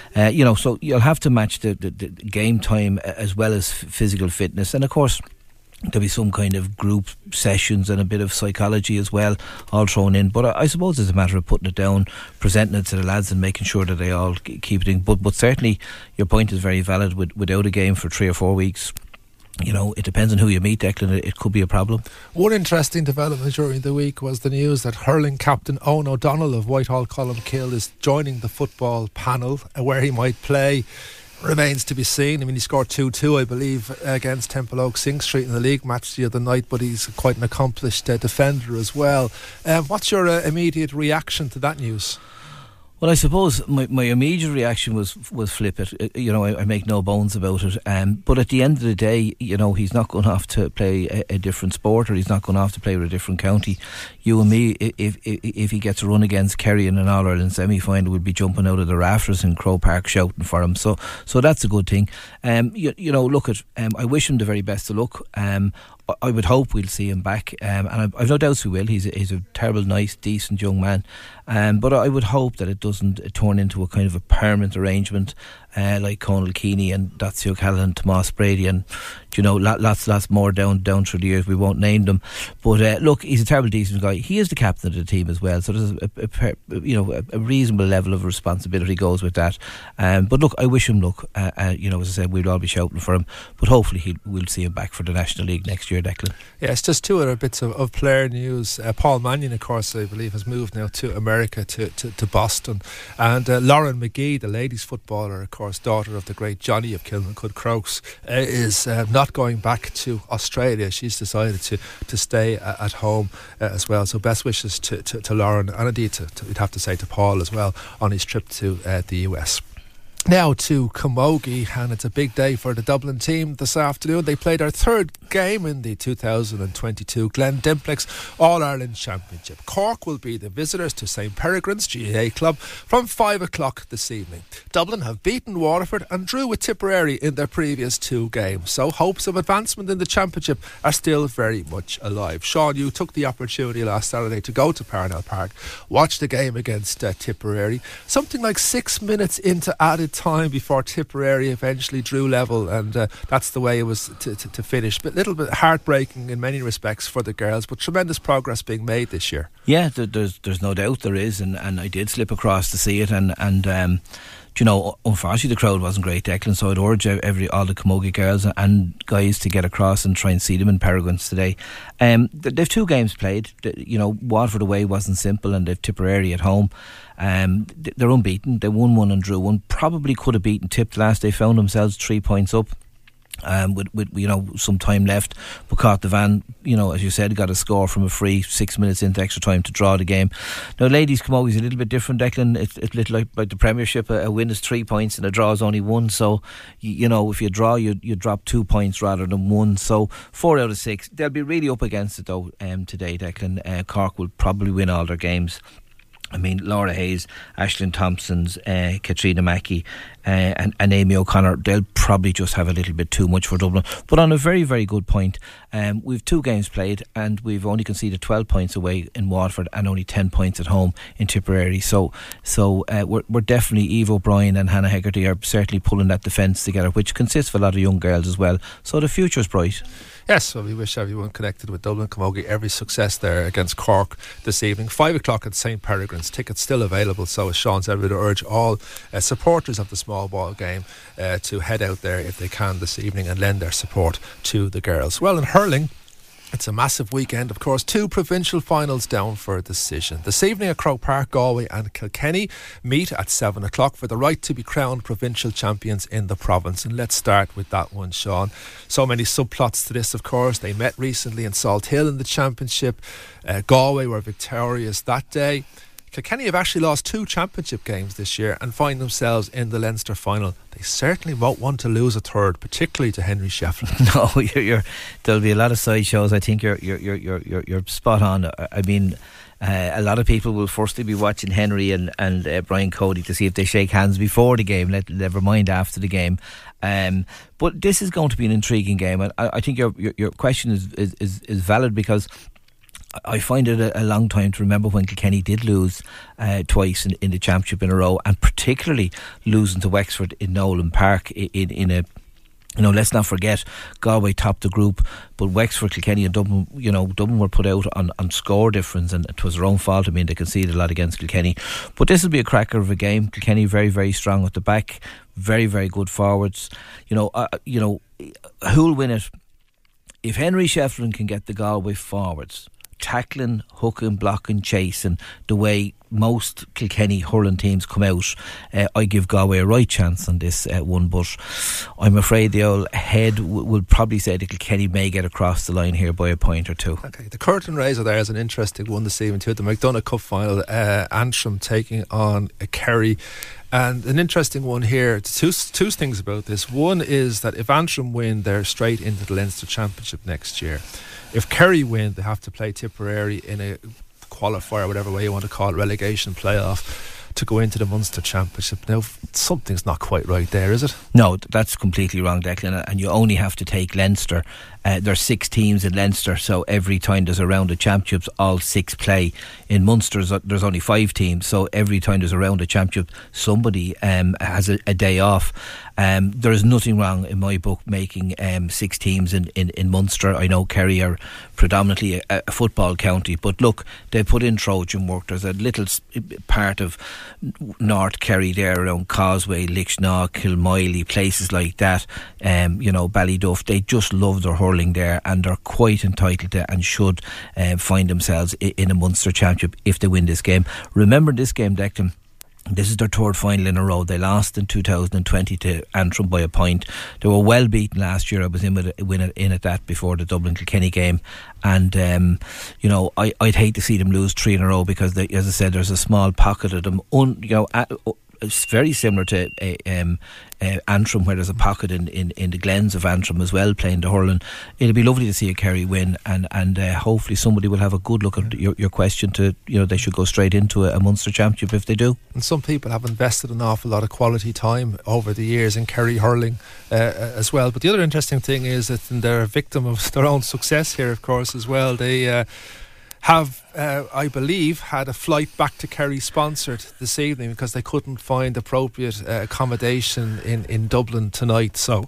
So you'll have to match the game time as well as physical fitness, and of course there'll be some kind of group sessions and a bit of psychology as well, all thrown in. But I suppose it's a matter of putting it down, presenting it to the lads and making sure that they all keep it in. But certainly your point is very valid. Without a game for 3 or 4 weeks, it depends on who you meet, Declan. It could be a problem. One interesting development during the week was the news that hurling captain Owen O'Donnell of Whitehall Columkill is joining the football panel. Where he might play remains to be seen. I mean, he scored 2-2, I believe, against Temple Oak Sing Street in the league match the other night, but he's quite an accomplished defender as well. What's your immediate reaction to that news? Well, I suppose my immediate reaction was flip it. I make no bones about it. But at the end of the day, he's not going to have to play a different sport, or he's not going to have to play with a different county. You and me, if he gets a run against Kerry in an All-Ireland semi-final, we'd be jumping out of the rafters in Croke Park shouting for him. So that's a good thing. Look at. I wish him the very best of luck. I would hope we'll see him back, and I've no doubts we will. He's a terrible, nice, decent young man, but I would hope that it doesn't turn into a kind of a permanent arrangement like Conal Keaney and Datsy O'Callaghan, Tomas Brady, and lots more down through the years. We won't name them, but look, he's a terrible, decent guy. He is the captain of the team as well, so there's a reasonable level of responsibility goes with that. But look, I wish him luck. As I said, we'll all be shouting for him, but hopefully we'll see him back for the National League next year. Declan. Yeah, it's just two other bits of player news. Paul Mannion, of course, I believe has moved now to America, to Boston, and Lauren McGee, the ladies footballer, of course, daughter of the great Johnny of Kilmancud Crokes, is not going back to Australia. She's decided to stay at home as well. So best wishes to Lauren, and indeed we'd have to say to Paul as well on his trip to the US. Now to Camogie, and it's a big day for the Dublin team this afternoon. They played their third game in the 2022 Glen Dimplex All-Ireland Championship. Cork will be the visitors to St Peregrine's GAA Club from 5 o'clock this evening. Dublin have beaten Waterford and drew with Tipperary in their previous two games, so hopes of advancement in the championship are still very much alive. Sean, you took the opportunity last Saturday to go to Parnell Park, watch the game against Tipperary. Something like 6 minutes into added time before Tipperary eventually drew level, and that's the way it was to finish. But a little bit heartbreaking in many respects for the girls, but tremendous progress being made this year. Yeah, there's no doubt there is, and I did slip across to see it, and unfortunately the crowd wasn't great, Declan, so I'd urge all the Camogie girls and guys to get across and try and see them in Peregrines today. They've two games played. Waterford away wasn't simple, and they've Tipperary at home. They're unbeaten. They won one and drew one. Probably could have beaten Tip last. They found themselves 3 points up with some time left, but caught the van, as you said, got a score from a free 6 minutes into extra time to draw the game. Now ladies Camogie is a little bit different, Declan. It's a little like the Premiership. A win is 3 points and a draw is only one, so if you draw you drop 2 points rather than one, so 4 out of 6. They'll be really up against it though today, Declan. Cork will probably win all their games. I mean, Laura Hayes, Aisling Thompson's, Katrina Mackey and Amy O'Connor, they'll probably just have a little bit too much for Dublin. But on a very, very good point, we've 2 games played and we've only conceded 12 points away in Waterford and only 10 points at home in Tipperary. So we're definitely, Eve O'Brien and Hannah Hegarty are certainly pulling that defence together, which consists of a lot of young girls as well. So the future's bright. Yes, well, we wish everyone connected with Dublin Camogie every success there against Cork this evening. 5 o'clock at St Peregrine's. Tickets still available, so as Sean said, we'd urge all supporters of the small ball game to head out there if they can this evening and lend their support to the girls. Well, in hurling, it's a massive weekend, of course. 2 provincial finals down for a decision. This evening at Croke Park, Galway and Kilkenny meet at 7 o'clock for the right to be crowned provincial champions in the province. And let's start with that one, Sean. So many subplots to this, of course. They met recently in Salt Hill in the championship. Galway were victorious that day. Kilkenny have actually lost 2 championship games this year and find themselves in the Leinster final. They certainly won't want to lose a third, particularly to Henry Shefflin. No, there'll be a lot of sideshows. I think you're spot on. I mean, a lot of people will firstly be watching Henry and Brian Cody to see if they shake hands before the game, never mind after the game. But this is going to be an intriguing game, and I think your question is valid, because I find it a long time to remember when Kilkenny did lose twice in the championship in a row, and particularly losing to Wexford in Nolan Park in a, let's not forget, Galway topped the group, but Wexford, Kilkenny and Dublin, Dublin were put out on score difference, and it was their own fault. I mean, they conceded a lot against Kilkenny, but this will be a cracker of a game. Kilkenny very, very strong at the back, very, very good forwards. Who'll win it? If Henry Shefflin can get the Galway forwards tackling, hooking, blocking, chasing the way most Kilkenny hurling teams come out, I give Galway a right chance on this one, but I'm afraid the old head will probably say that Kilkenny may get across the line here by a point or two. Okay, the curtain raiser there is an interesting one this evening too. The McDonagh Cup final, Antrim taking on Kerry. And an interesting one here, two things about this. One is that if Antrim win, they're straight into the Leinster Championship next year. If Kerry win, they have to play Tipperary in a qualifier, whatever way you want to call it, relegation playoff, to go into the Munster Championship. Now, something's not quite right there, is it? No, that's completely wrong, Declan, and you only have to take Leinster. There's 6 teams in Leinster, so every time there's a round of championships, all 6 play. In Munster, there's only 5 teams, so every time there's a round of championship, somebody has a day off. There's nothing wrong in my book making 6 teams in Munster. I know Kerry are predominantly a football county, but look, they put in Trojan work. There's a little part of North Kerry there around Causeway, Lichnaw, Kilmiley, places like that, Ballyduff. They just love their hurling there, and they're quite entitled to and should find themselves in a Munster Championship if they win this game. Remember this game, Declan, this is their 3rd final in a row. They lost in 2020 to Antrim by a point. They were well beaten last year. I was in at that before the Dublin Kilkenny game, and I'd hate to see them lose 3 in a row, because as I said, there's a small pocket of them. It's very similar to Antrim, where there's a pocket in the glens of Antrim as well, playing the hurling. It'll be lovely to see a Kerry win, and hopefully somebody will have a good look at your question to, they should go straight into a Munster Championship if they do. And some people have invested an awful lot of quality time over the years in Kerry hurling as well. But the other interesting thing is that they're a victim of their own success here, of course, as well. They have, I believe, had a flight back to Kerry sponsored this evening because they couldn't find appropriate accommodation in Dublin tonight. So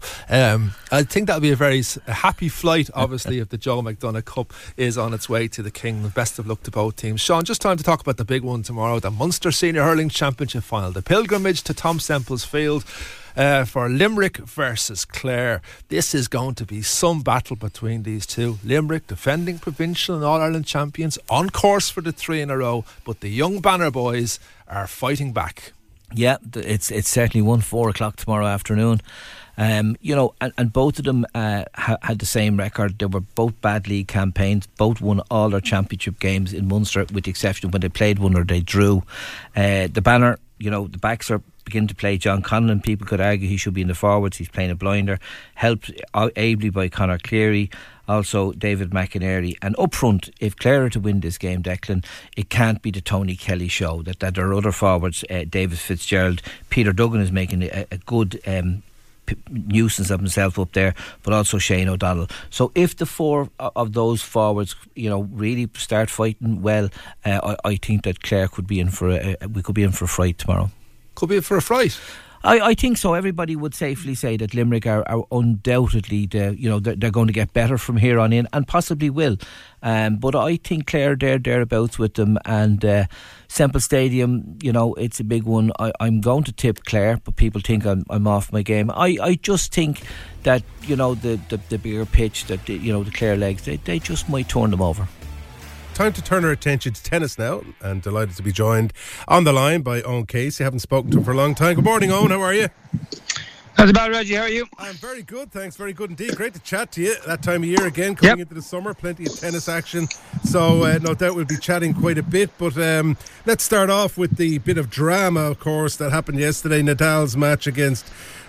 I think that'll be a very happy flight, obviously, if the Joe McDonagh Cup is on its way to the King. Best of luck to both teams. Sean, just time to talk about the big one tomorrow, the Munster Senior Hurling Championship final, the pilgrimage to Tom Semple's Field for Limerick versus Clare. This is going to be some battle between these two. Limerick, defending provincial and All-Ireland champions, on course for the 3 in a row, but the young Banner boys are fighting back. Yeah, it's certainly 4 o'clock tomorrow afternoon. And both of them had the same record. They were both bad league campaigns. Both won all their championship games in Munster, with the exception of when they played one or they drew. The Banner, the backs are beginning to play. John Conlon, people could argue he should be in the forwards. He's playing a blinder, helped ably by Conor Cleary, also David McInerney. And up front, if Clare are to win this game, Declan, it can't be the Tony Kelly show. That there are other forwards, David Fitzgerald, Peter Duggan is making a good nuisance of himself up there, but also Shane O'Donnell. So if the 4 of those forwards, really start fighting well, I think that Clare could be in for we could be in for a fright tomorrow. Could be in for a fright. I think so. Everybody would safely say that Limerick are undoubtedly they're going to get better from here on in, and possibly will. But I think Clare thereabouts with them, and Semple Stadium, it's a big one. I'm going to tip Clare, but people think I'm off my game. I just think that the bigger pitch, that the Clare legs, they just might turn them over. Time to turn our attention to tennis now, and delighted to be joined on the line by Owen Casey. Haven't spoken to him for a long time. Good morning, Owen. How are you? How's about, Reggie? How are you? I'm very good, thanks. Very good indeed. Great to chat to you that time of year again, coming into the summer. Plenty of tennis action, so no doubt we'll be chatting quite a bit. But let's start off with the bit of drama, of course, that happened yesterday. Nadal's match against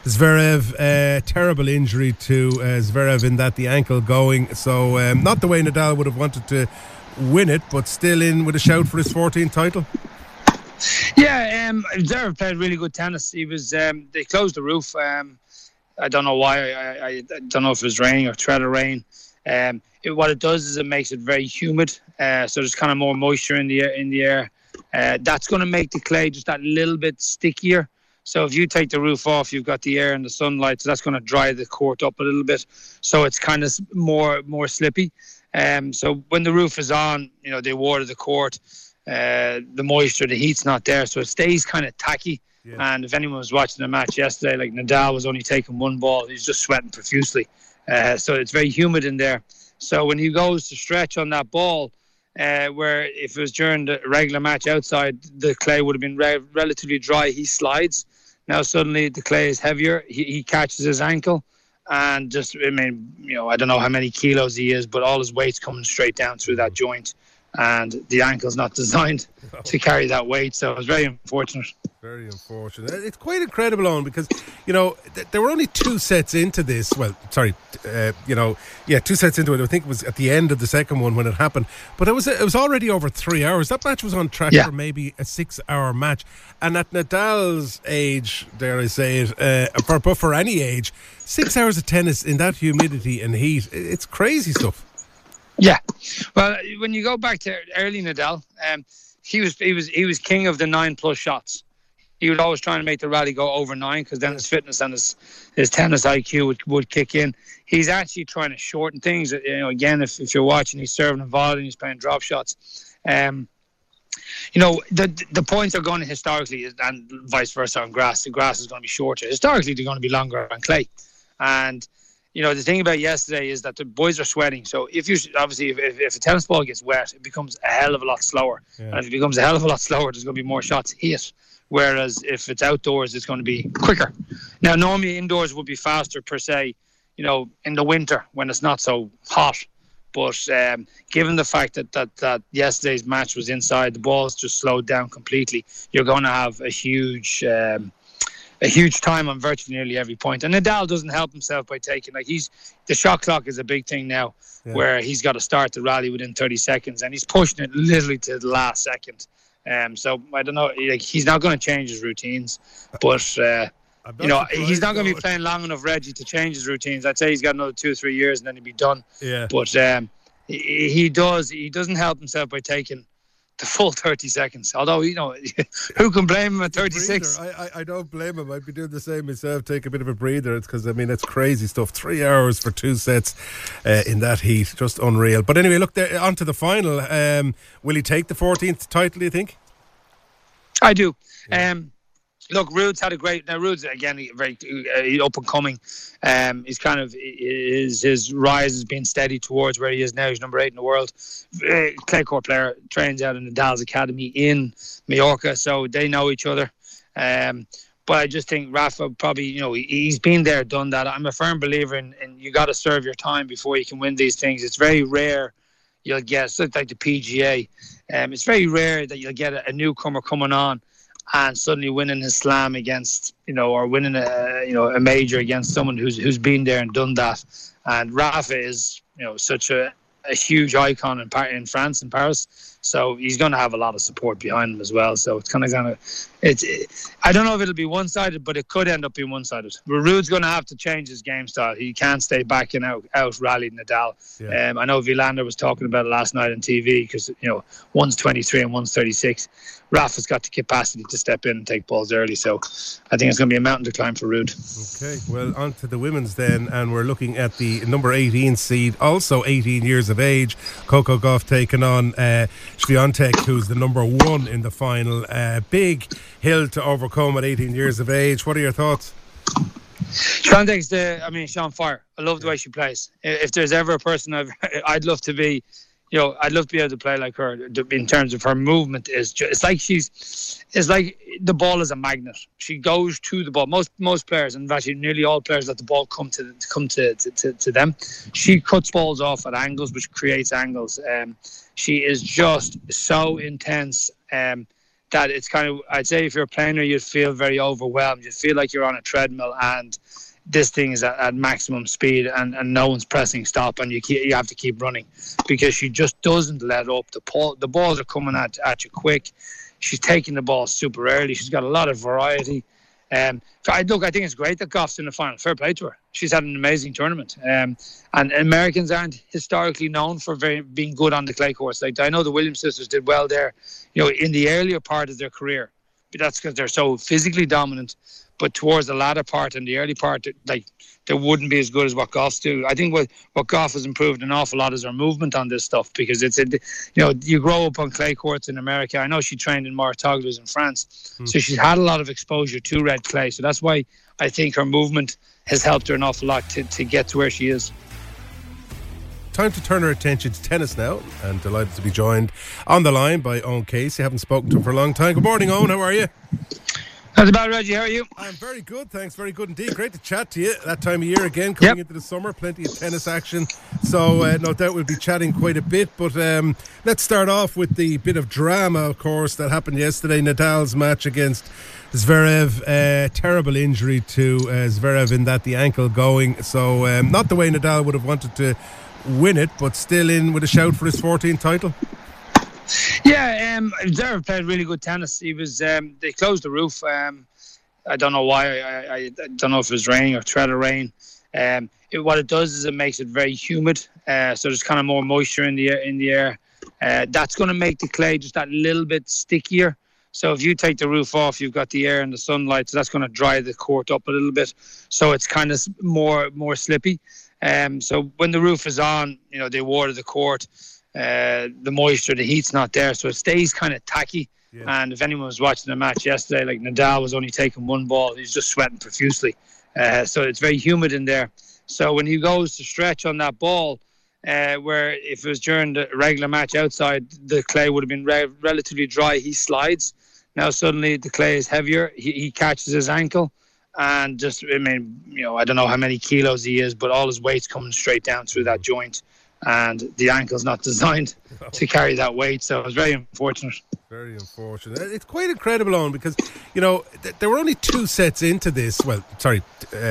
Zverev, terrible injury to Zverev in that the ankle going. So not the way Nadal would have wanted to win it, but still in with a shout for his 14th title. Yeah, Zverev played really good tennis. He was they closed the roof. I don't know why. I don't know if it was raining or threat of rain. What it does is it makes it very humid, so there's kind of more moisture in the air. That's going to make the clay just that little bit stickier. So if you take the roof off, you've got the air and the sunlight, so that's going to dry the court up a little bit. So it's kind of more slippy. So when the roof is on, they water the court, the moisture, the heat's not there, so it stays kind of tacky. Yeah. And if anyone was watching the match yesterday, like Nadal was only taking one ball, he's just sweating profusely. So it's very humid in there. So when he goes to stretch on that ball, where if it was during the regular match outside, the clay would have been relatively dry. He slides. Now suddenly the clay is heavier. He catches his ankle, and just, I mean, I don't know how many kilos he is, but all his weight's coming straight down through that joint, and the ankle's not designed to carry that weight. So it was very unfortunate. Very unfortunate. It's quite incredible, Owen, because, there were only 2 sets into this. Well, sorry, 2 sets into it. I think it was at the end of the second one when it happened. But it was already over 3 hours. That match was on track for maybe a 6-hour match. And at Nadal's age, dare I say it, for any age, 6 hours of tennis in that humidity and heat, it's crazy stuff. Yeah. Well, when you go back to early Nadal, he was king of the 9+ shots. He would always try to make the rally go over 9, because then his fitness and his tennis IQ would kick in. He's actually trying to shorten things. Again, if you're watching, he's serving and volleying, he's playing drop shots. The points are going to historically, and vice versa on grass. The grass is going to be shorter. Historically, they're going to be longer on clay. And the thing about yesterday is that the boys are sweating. So if a tennis ball gets wet, it becomes a hell of a lot slower. Yeah. And if it becomes a hell of a lot slower, there's going to be more shots hit. Whereas if it's outdoors, it's going to be quicker. Now, normally indoors would be faster per se, in the winter when it's not so hot. But given the fact that yesterday's match was inside, the ball's just slowed down completely. You're going to have a huge time on virtually nearly every point. And Nadal doesn't help himself by taking, the shot clock is a big thing now, where he's got to start the rally within 30 seconds, and he's pushing it literally to the last second. So I don't know, he's not going to change his routines, but he's not going to be playing long enough, Reggie, to change his routines. I'd say he's got another 2 or 3 years and then he'll be done. Yeah. But he doesn't help himself by taking the full 30 seconds. Although, who can blame him at 36? I don't blame him. I'd be doing the same myself. Take a bit of a breather. It's because, it's crazy stuff. 3 hours for 2 sets in that heat. Just unreal. But anyway, look, on to the final. Will he take the 14th title, do you think? I do. Yeah. Look, Ruud's had a great... Now, Ruud's, again, very up-and-coming. He's kind of... His rise has been steady towards where he is now. He's number 8 in the world. Clay court player, trains out in Nadal's academy in Mallorca, so they know each other. But I just think Rafa probably, he's been there, done that. I'm a firm believer in you got to serve your time before you can win these things. It's very rare you'll get... It's like the PGA. It's very rare that you'll get a newcomer coming on and suddenly winning his slam against, or winning a major against someone who's been there and done that. And Rafa is, such a huge icon in France, in Paris. So he's going to have a lot of support behind him as well. So it's kind of I don't know if it'll be one-sided, but it could end up being one-sided. Ruud's going to have to change his game style. He can't stay back and out rallying Nadal. Yeah. I know Wilander was talking about it last night on TV because, one's 23 and one's 36. Rafa's got the capacity to step in and take balls early. So I think it's going to be a mountain to climb for Ruud. Okay, well, on to the women's then. And we're looking at the number 18 seed, also 18 years of age. Coco Gauff taking on Swiatek, who's the number 1 in the final. Big hill to overcome at 18 years of age. What are your thoughts? Swiatek's she's on fire. I love the way she plays. If there's ever a person I'd love to be, I'd love to be able to play like her in terms of her movement. It's like the ball is a magnet. She goes to the ball. Most players, and actually nearly all players, let the ball come to them. She cuts balls off at angles, which creates angles. She is just so intense that it's kind of, I'd say if you're a player, you'd feel very overwhelmed. You feel like you're on a treadmill and this thing is at maximum speed and no one's pressing stop, and you have to keep running because she just doesn't let up. The balls are coming at you quick. She's taking the ball super early. She's got a lot of variety. I think it's great that Gauff's in the final. Fair play to her. She's had an amazing tournament. And Americans aren't historically known for being good on the clay courts. Like I know the Williams sisters did well there, in the earlier part of their career. But that's because they're so physically dominant. But towards the latter part and the early part, they wouldn't be as good as what Gauff's do. I think what Gauff has improved an awful lot is her movement on this stuff because you grow up on clay courts in America. I know she trained in Mouratoglous in France, so she's had a lot of exposure to red clay. So that's why I think her movement has helped her an awful lot to get to where she is. time to turn our attention to tennis now, and delighted to be joined on the line by Owen Casey. Haven't spoken to him for a long time. Good morning, Owen. How are you? How's it, Reggie? How are you? I'm very good, thanks. Very good indeed. Great to chat to you that time of year again, coming into the summer. Plenty of tennis action. So no doubt we'll be chatting quite a bit. But let's start off with the bit of drama, of course, that happened yesterday. Nadal's match against Zverev. Terrible injury to Zverev in that the ankle going. So not the way Nadal would have wanted to win it, but still in with a shout for his 14th title. Yeah, Zverev played really good tennis. He was. They closed the roof. I don't know why. I don't know if it was raining or threat of rain. What it does is it makes it very humid. So there's kind of more moisture in the air. That's going to make the clay just that little bit stickier. So if you take the roof off, you've got the air and the sunlight. So that's going to dry the court up a little bit. So it's kind of more slippy. So when the roof is on, they water the court. The moisture, the heat's not there, so it stays kind of tacky. And if anyone was watching the match yesterday, like Nadal was only taking one ball, he's just sweating profusely. So it's very humid in there. So when he goes to stretch on that ball, where if it was during the regular match outside, the clay would have been relatively dry, he slides. Now suddenly the clay is heavier, he catches his ankle, and I don't know how many kilos he is, but all his weight's coming straight down through that joint. And the ankle's not designed to carry that weight, so it was very unfortunate. Very unfortunate. It's quite incredible, Owen, because there were only 2 sets into this. Well, sorry,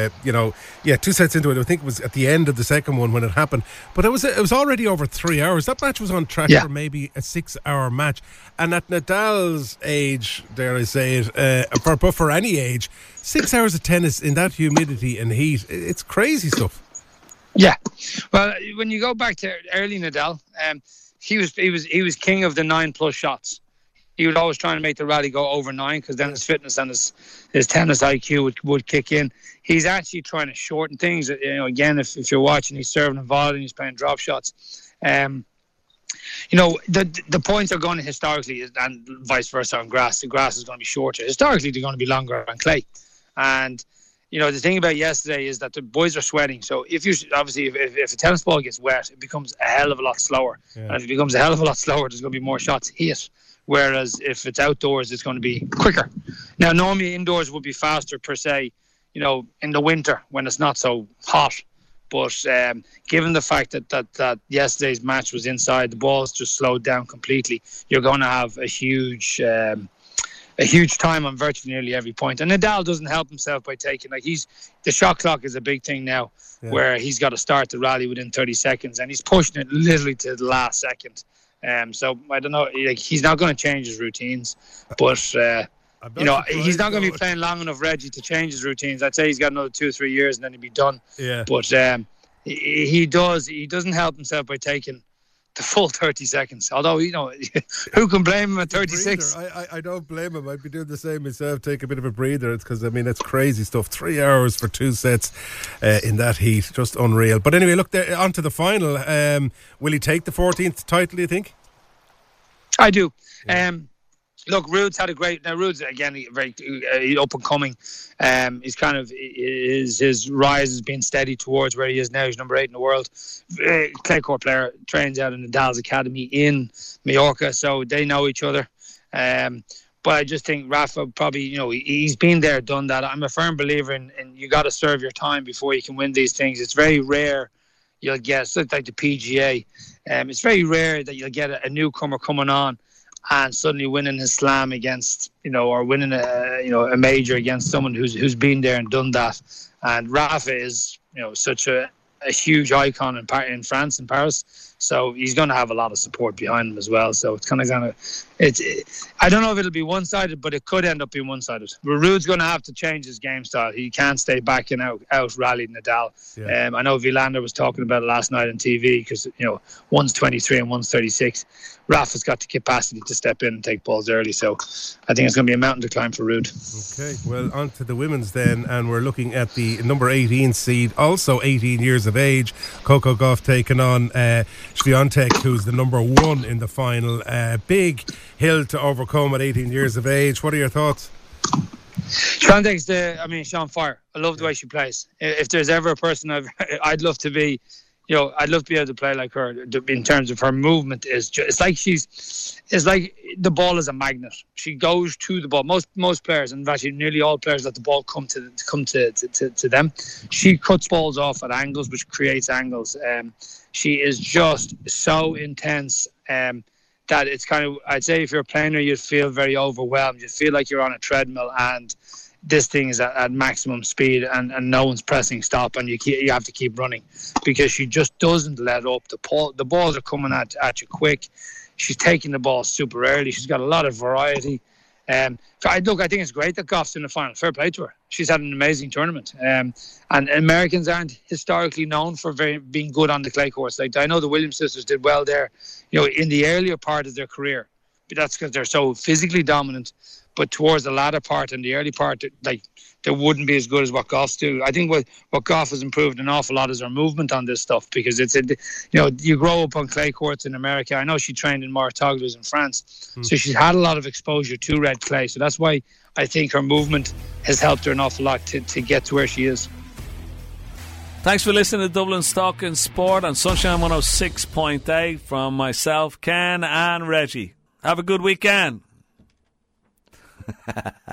2 sets into it. I think it was at the end of the second one when it happened, but it was already over 3 hours. That match was on track for maybe a 6-hour match, and at Nadal's age, dare I say it, for any age, 6 hours of tennis in that humidity and heat, it's crazy stuff. Yeah, well, when you go back to early Nadal, he was king of the 9+ shots. He was always trying to make the rally go over 9 because then his fitness and his tennis IQ would kick in. He's actually trying to shorten things. Again, if you're watching, he's serving and volleying, he's playing drop shots. The points are going to historically, and vice versa on grass. The grass is going to be shorter. Historically, they're going to be longer on clay, and. The thing about yesterday is that the boys are sweating. So if a tennis ball gets wet, it becomes a hell of a lot slower. Yeah. And if it becomes a hell of a lot slower, there's going to be more shots hit. Whereas if it's outdoors, it's going to be quicker. Now, normally indoors would be faster per se, in the winter when it's not so hot. But given the fact that yesterday's match was inside, the ball's just slowed down completely. You're going to have a huge time on virtually nearly every point. And Nadal doesn't help himself by taking, the shot clock is a big thing now, where he's got to start the rally within 30 seconds, and he's pushing it literally to the last second. So I don't know, he's not going to change his routines, but he's not going to be playing long enough, Reggie, to change his routines. I'd say he's got another 2 or 3 years and then he'll be done. Yeah. But he doesn't help himself by taking the full 30 seconds. Although, who can blame him at 36? I don't blame him. I'd be doing the same myself, take a bit of a breather. It's because, it's crazy stuff. 3 hours for 2 sets in that heat. Just unreal. But anyway, look, on to the final. Will he take the 14th title, do you think? I do. Yeah. Look, Ruud's had a great... Now, Ruud's, again, very up and coming. He's kind of... His rise has been steady towards where he is now. He's number 8 in the world. Clay court player, trains out in Nadal's Academy in Mallorca, so they know each other. But I just think Rafa probably, he's been there, done that. I'm a firm believer in you got to serve your time before you can win these things. It's very rare you'll get... It's like the PGA. It's very rare that you'll get a newcomer coming on and suddenly winning his slam against, or winning a major against someone who's been there and done that. And Rafa is, such a huge icon in France and Paris. So he's going to have a lot of support behind him as well. So it's kind of I don't know if it'll be one-sided, but it could end up being one-sided. Ruud's going to have to change his game style. He can't stay back and out rallying Nadal. Yeah. I know Villander was talking about it last night on TV because, one's 23 and one's 36. Rafa's got the capacity to step in and take balls early. So I think it's going to be a mountain to climb for Ruud. Okay, well, on to the women's then. And we're looking at the number 18 seed, also 18 years of age. Coco Gauff taking on Swiatek, who's the number 1 in the final. Big hill to overcome at 18 years of age. What are your thoughts? Swiatek's she's on fire. I love the way she plays. If there's ever a person I'd love to be, I'd love to be able to play like her in terms of her movement. It's like the ball is a magnet. She goes to the ball. Most players, and actually nearly all players, let the ball come to them. She cuts balls off at angles, which creates angles. She is just so intense that it's kind of, I'd say if you're playing her, you'd feel very overwhelmed. You'd feel like you're on a treadmill and this thing is at maximum speed and no one's pressing stop, and you have to keep running because she just doesn't let up. The balls are coming at you quick. She's taking the ball super early. She's got a lot of variety. I think it's great that Goff's in the final. Fair play to her. She's had an amazing tournament. And Americans aren't historically known for being good on the clay courts. Like, I know the Williams sisters did well there, in the earlier part of their career. But that's because they're so physically dominant. But towards the latter part and the early part, they wouldn't be as good as what Goff's do. I think what Goff has improved an awful lot is her movement on this stuff, because you grow up on clay courts in America. I know she trained in Martoglu's in France, so she's had a lot of exposure to red clay. So that's why I think her movement has helped her an awful lot to get to where she is. Thanks for listening to Dublin Stock and Sport on Sunshine 106.8 from myself, Ken and Reggie. Have a good weekend.